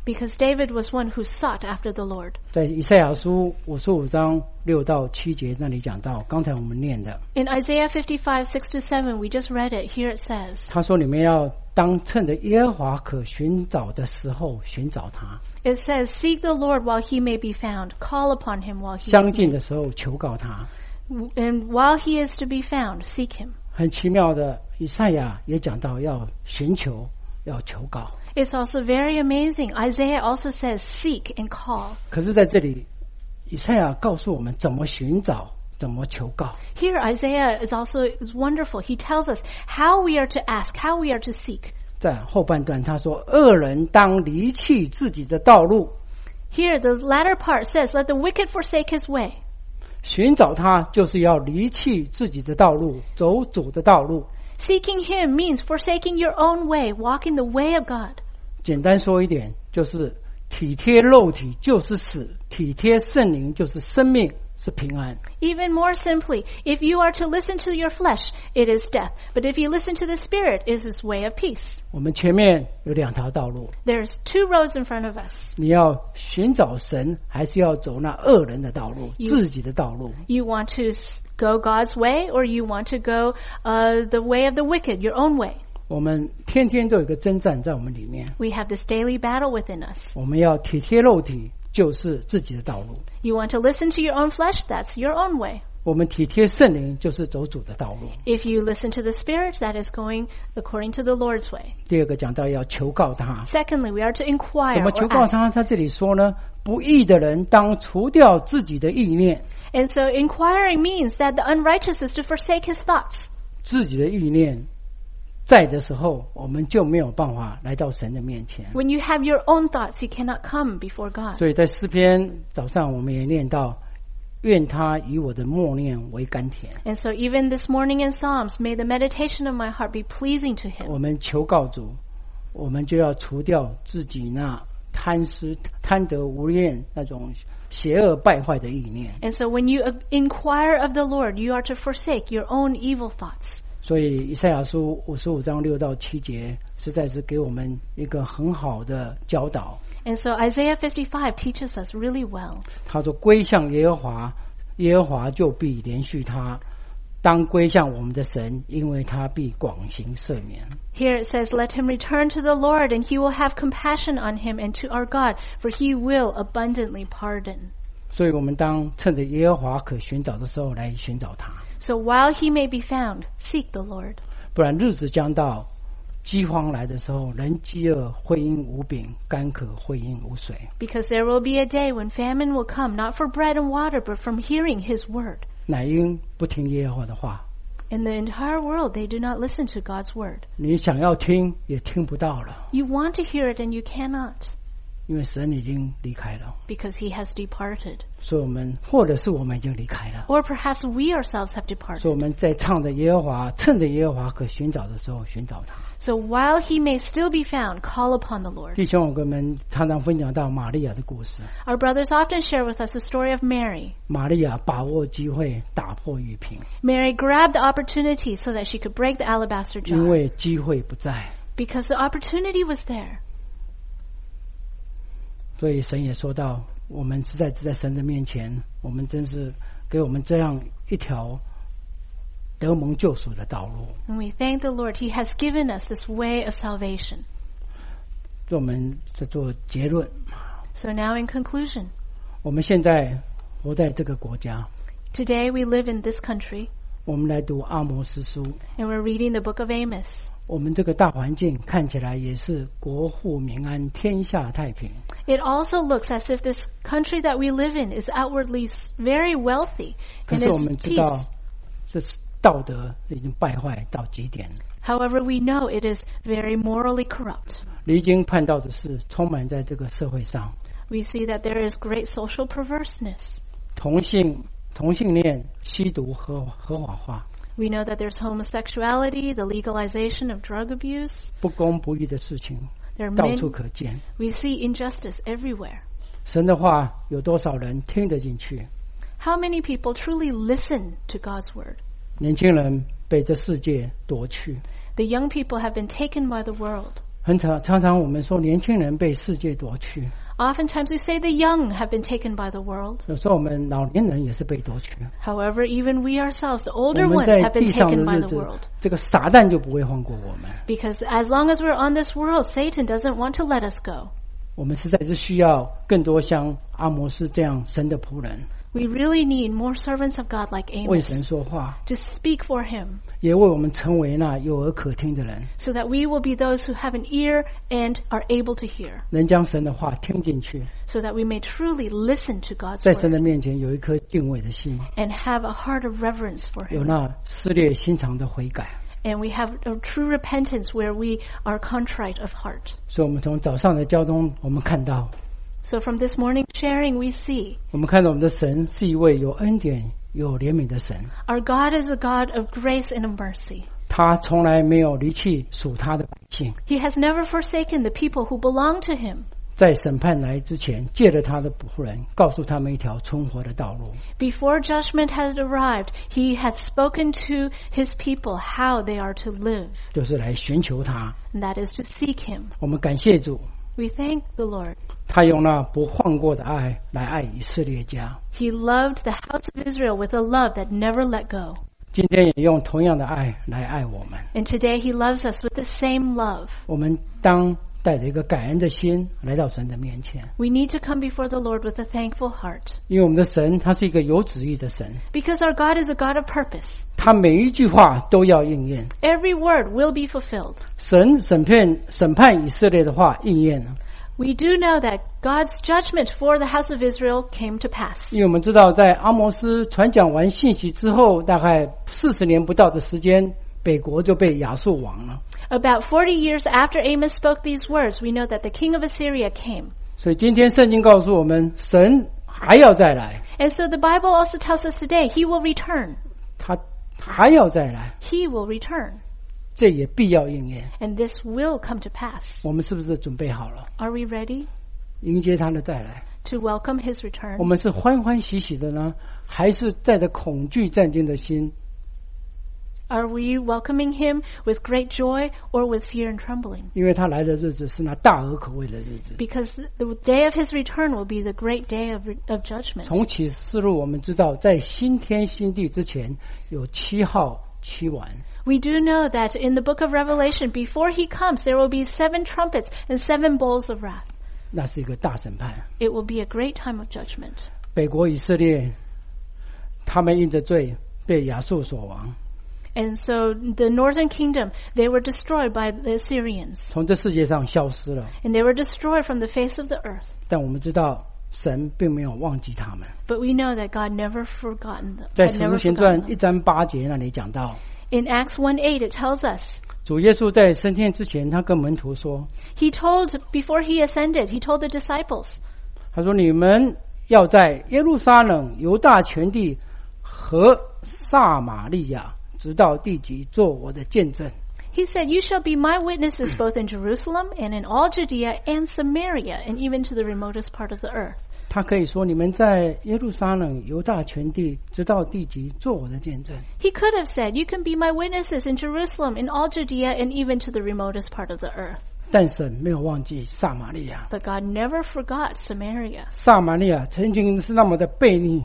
S2: Because David was one who sought after the Lord.
S1: 在以赛亚书55章6到7节那里讲到，刚才我们念的，
S2: In Isaiah 55, 6-7, we just read it. Here it says,
S1: 他说你们要当趁着耶和华可寻找的时候寻找他，
S2: it says, Seek the Lord while he may be found. Call upon him while he
S1: 相
S2: is
S1: 近
S2: near.
S1: 的时候求告他。
S2: And while he is to be found, seek him.
S1: 很奇妙的，以赛亚也讲到要寻求，要求告。
S2: It's also very amazing. Isaiah also says, Seek and call.
S1: 可是在这里，以赛亚告诉我们怎么寻找，怎么求告。
S2: Here, Isaiah is wonderful. He tells us how we are to ask, how we are to seek.
S1: 在后半段他说，恶人当离弃自己的道路，
S2: Here, the latter part says, Let the wicked forsake his way.
S1: 寻找他就是要离弃自己的道路，走主的道路。
S2: Seeking him means forsaking your own way, walking the way of God.
S1: 简单说一点，就是体贴肉体就是死，体贴圣灵就是生命，是平安。
S2: Even more simply, if you are to listen to your flesh, it is death. But if you listen to the Spirit, it is his way of peace.
S1: 我们前面有2条道路，
S2: There's 2 roads in front of us.
S1: 你要寻找神，还是要走那恶人的道路，自己的道路？
S2: You want to go God's way, or you want to go the way of the wicked, your own way.
S1: 我们天天都有一个征战在我们里面，
S2: We have this daily battle within us.
S1: 我们要体贴肉体，就是自己的道路；
S2: You want to listen to your own flesh, that's your own way.
S1: 我们体贴圣灵，就是走主的道路。
S2: If you listen to the Spirit, that is going according to the Lord's way.
S1: 第二个讲到要求告他，
S2: Secondly, we are to inquire
S1: 怎么
S2: or
S1: 求告
S2: ask.
S1: 他？他这里说呢，不义的人当除掉自己的意念，
S2: And so inquiring means that the unrighteous is to forsake his thoughts.
S1: 自己的意念在的时候，我们就没有办法来到神的面前。
S2: When you have your own thoughts, you cannot come before God.
S1: 所以在诗篇早上我们也念到，愿他以我的默念为甘甜。
S2: And so even this morning in Psalms, may the meditation of my heart be pleasing to him.
S1: 我们求告主，我们就要除掉自己那贪得无厌那种邪恶败坏的意念。
S2: And so when you inquire of the Lord, you are to forsake your own evil thoughts.
S1: 所以以赛亚书55章6到7节实在是给我们一个很好的教导。
S2: And so Isaiah 55 teaches us really well.
S1: 他说归向耶和华，耶和华就必连续他，当归向我们的神，因为他必广行赦免。
S2: Here it says, Let him return to the Lord, and he will have compassion on him, and to our God, for he will abundantly pardon.
S1: 所以我们当趁着耶和华可寻找的时候来寻找他，
S2: So while he may be found, seek the Lord.
S1: 不然日子将到，饥荒来的时候，人饥饿，会因无饼，干渴，会因无水。
S2: Because there will be a day when famine will come, not for bread and water, but from hearing his word.
S1: 乃因不听耶和华的话，
S2: In the entire world, they do not listen to God's word.
S1: 你想要听也听不到了，
S2: You want to hear it, and you cannot,
S1: 因为神已经离开了。
S2: because he has departed.
S1: 所以我们或者是我们已经离开了，
S2: Or perhaps we ourselves have
S1: 所以
S2: departed.
S1: 我们在唱着耶和华，趁着耶和华可寻找的时候寻找他。
S2: So while he may still be found, call upon the Lord.
S1: 弟兄我们常常分享到玛利亚的故事，
S2: Our brothers often share with us the story of Mary.
S1: 玛利亚把握机会打破玉瓶，
S2: Mary grabbed the opportunity so that she could break the alabaster
S1: 因
S2: jar.
S1: 为机会不在，
S2: Because the opportunity was there.
S1: 所以神也说到，我们实在是在神的面前，我们真是给我们这样一条得蒙救赎的道路。
S2: And we thank the Lord. He has given us this way of salvation.
S1: 我们在做结论，
S2: So now in conclusion,
S1: 我们现在活在这个国家，
S2: today we live in this country,
S1: 我们来读阿摩司书，
S2: and we're reading the book of Amos.
S1: 我们这个大环境看起来也是国富民安，天下太平。
S2: It also looks as if this country that we live in is outwardly very wealthy
S1: 可
S2: and
S1: 是我
S2: is
S1: 们知道
S2: peace.
S1: 这是道德已经败坏到极点，
S2: However, we know it is very morally corrupt.
S1: 离经叛道的事充满在这个社会上，
S2: We see that there is great social perverseness.
S1: 同性恋、吸毒合法化，
S2: We know that there's homosexuality, the legalization of drug abuse.
S1: 不公不义的事情
S2: There are
S1: 到
S2: many,
S1: 处可见。
S2: we see injustice everywhere.
S1: 神的话有多少人听得进去？
S2: How many people truly listen to God's word?
S1: 年轻人被这世界夺去，
S2: The young people have been taken by the world.
S1: 常常我们说年轻人被世界夺去，
S2: Oftentimes we say the young have been taken by the world.
S1: 有时候我们老年人也是被夺去。
S2: However, even we ourselves, the
S1: 我
S2: older
S1: 们
S2: ones,
S1: 在
S2: have been
S1: 地上
S2: taken
S1: 的
S2: by
S1: 日
S2: the
S1: 子
S2: world.
S1: 这个撒旦就不会放过我们。
S2: Because as long as we're on this world, Satan doesn't want to let us go.
S1: 我们实在是需要更多像阿摩斯这样神的仆人，
S2: We really need more servants of God like
S1: 为
S2: Amos
S1: 神说话，
S2: to speak for him,
S1: 也为我们成为那有耳可听的人，
S2: so that we will be those who have an ear and are able to hear,
S1: 能将神的话听进去，
S2: so that we may truly listen to God's
S1: 在神
S2: word
S1: 的面前有一颗敬畏的心，
S2: and have a heart of reverence for
S1: 有
S2: him.
S1: 那撕裂心肠的悔改。
S2: And we have a true repentance where we are contrite of heart.
S1: 所以，我们从早上的交通，我们看到，
S2: So from this morning sharing, we see
S1: 我们看到我们的神是一位有恩典、有怜悯的神，
S2: our God is a God of grace and of mercy.
S1: 他从来没有离弃属他的百姓。
S2: He has never forsaken the people who belong to him.
S1: 在审判来之前，借着他的仆人，告诉他们一条存活的道路。
S2: Before judgment has arrived, he hath spoken to his people how they are to live,
S1: 就是来寻求他。
S2: and that is to seek him.
S1: 我们感谢主，
S2: We thank the Lord.
S1: 他用那不放过的爱来爱以色列家，
S2: He loved the house of Israel with a love that never let go.
S1: 今天也用同样的爱来爱我们。
S2: And today he loves us with the same love.
S1: 我们当带着一个感恩的心来到神的面前，
S2: We need to come before the Lord with a thankful heart.
S1: 因为我们的神他是一个有旨意的神，
S2: Because our God is a God of purpose.
S1: 他每一句话都要应验。
S2: Every word will be fulfilled.
S1: 神审判以色列的话应验了，
S2: We do know that God's judgment for the house of Israel came to pass.
S1: 因为我们知道在阿摩斯传讲完信息之后，大概40年不到的时间，北国就被亚述亡了。
S2: About 40 years after Amos spoke these words, we know that the king of Assyria came.
S1: 所以今天圣经告诉我们，神还要再来，
S2: And so the Bible also tells us today, he will return.
S1: 他还要再来，
S2: He will return.
S1: 这也必要应验。
S2: And this will come to pass.
S1: 我们是不是准备好了
S2: Are we ready
S1: 迎接他的再来？
S2: to welcome his
S1: 我
S2: return?
S1: 们是欢欢喜喜的呢，还是带着恐惧战惊的心？
S2: Are we welcoming him with great joy or with fear and trembling?
S1: 因为他来的日子是那大而可畏的日子。
S2: Because the day of his return will be the great day of judgment.
S1: 从启示录我们知道，在新天新地之前有7号7丸。
S2: We do know that in the book of Revelation, before he comes, there will be 7 trumpets and 7 bowls of wrath.
S1: 那是一个大审判。
S2: It will be a great time of judgment.
S1: 北国以色列，他们因着罪被亚述所亡，
S2: And so the northern kingdom, they were destroyed by the Assyrians.
S1: 从这世界上消失了。
S2: And they were destroyed from the face of the earth.
S1: 但我们知道，神并没有忘记他们。
S2: But we know that God never forgotten them.
S1: 在
S2: had
S1: 使
S2: never
S1: 徒行
S2: forgotten
S1: 传
S2: them.
S1: 1章8节那里讲到，
S2: In Acts 1:8, it tells us,
S1: 主耶稣在升天之前，他跟门徒说，
S2: before he ascended, he told the disciples,
S1: 他说：“你们要在耶路撒冷、犹大全地和撒玛利亚，直到地极，做我的见证。”
S2: he said, You shall be my witnesses both in Jerusalem and in all Judea and Samaria and even to the remotest part of the earth.
S1: 他可以说：“你们在耶路撒冷、犹大全地，直到地极，做我的见证。”
S2: He could have said, You can be my witnesses in Jerusalem, in all Judea, and even to the remotest part of the earth.
S1: 但神没有忘记撒玛利亚。
S2: But God never forgot Samaria.
S1: 撒玛利亚曾经是那么的悖逆。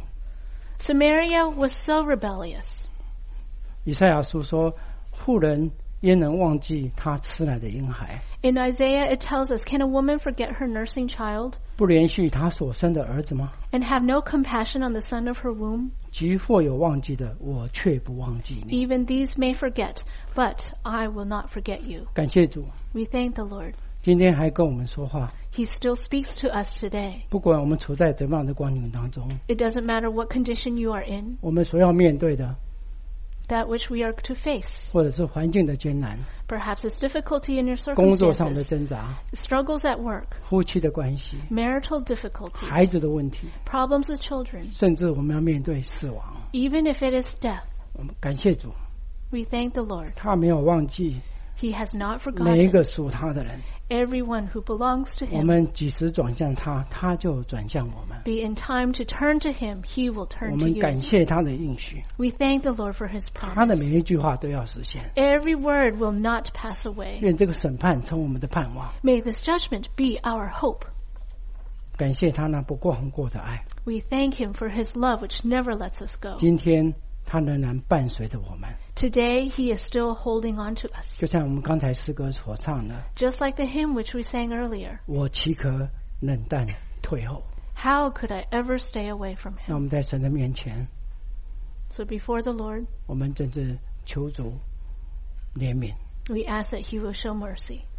S2: Samaria was so rebellious.
S1: 以赛亚书说：“妇人焉能忘记她吃奶的婴孩？
S2: In Isaiah, it tells us, Can a woman forget her nursing child
S1: 不连续她所生的儿子吗？
S2: and have no compassion on the son of her womb?
S1: 即或有忘记的，我却不忘记你。”
S2: Even these may forget, but I will not forget you.
S1: 感谢主，
S2: We thank the Lord.
S1: 今天还跟我们说话。
S2: He still speaks to us today.
S1: 不管我们处在怎么样的光景当中，
S2: It doesn't matter what condition you are in,
S1: 我们所要面对的，
S2: that which we are to face.
S1: 或者是环境的艰难、
S2: Perhaps it's difficulty in your
S1: 工作上的
S2: circumstances,
S1: 挣扎、
S2: struggles at work,
S1: 夫妻的关系、
S2: marital difficulties,
S1: 孩子的问题，
S2: problems with children,
S1: 甚至我们要面对死亡。
S2: even if it is death.
S1: 我们感谢主，
S2: We thank the Lord.
S1: 他没有忘记
S2: He has not
S1: 每一
S2: forgotten
S1: 个属他的人，
S2: everyone who belongs to
S1: 我
S2: him.
S1: 们几时转向他，他就转向我们。
S2: Be in time to turn to him, he will
S1: 我
S2: turn to
S1: 们
S2: you.
S1: 感谢他的应许，
S2: We thank the Lord for his
S1: 他的
S2: promise.
S1: 每一句话都要实现。
S2: Every word will not pass away.
S1: 愿这个审判成我们的盼望。
S2: May this judgment be our hope.
S1: 感谢他那不过恒过的爱，
S2: We thank him for his love which never lets us go.
S1: 今天他仍然伴随着我们。
S2: Today he is still holding on to us.
S1: 就像我们刚才诗歌所唱的，
S2: Just like the hymn which we sang earlier.
S1: 我岂可冷淡退后？
S2: How could I ever stay away from
S1: 那我
S2: him?
S1: 们在神的面前，
S2: So before the Lord,
S1: 我们真是求主怜悯。
S2: we ask that he will show mercy.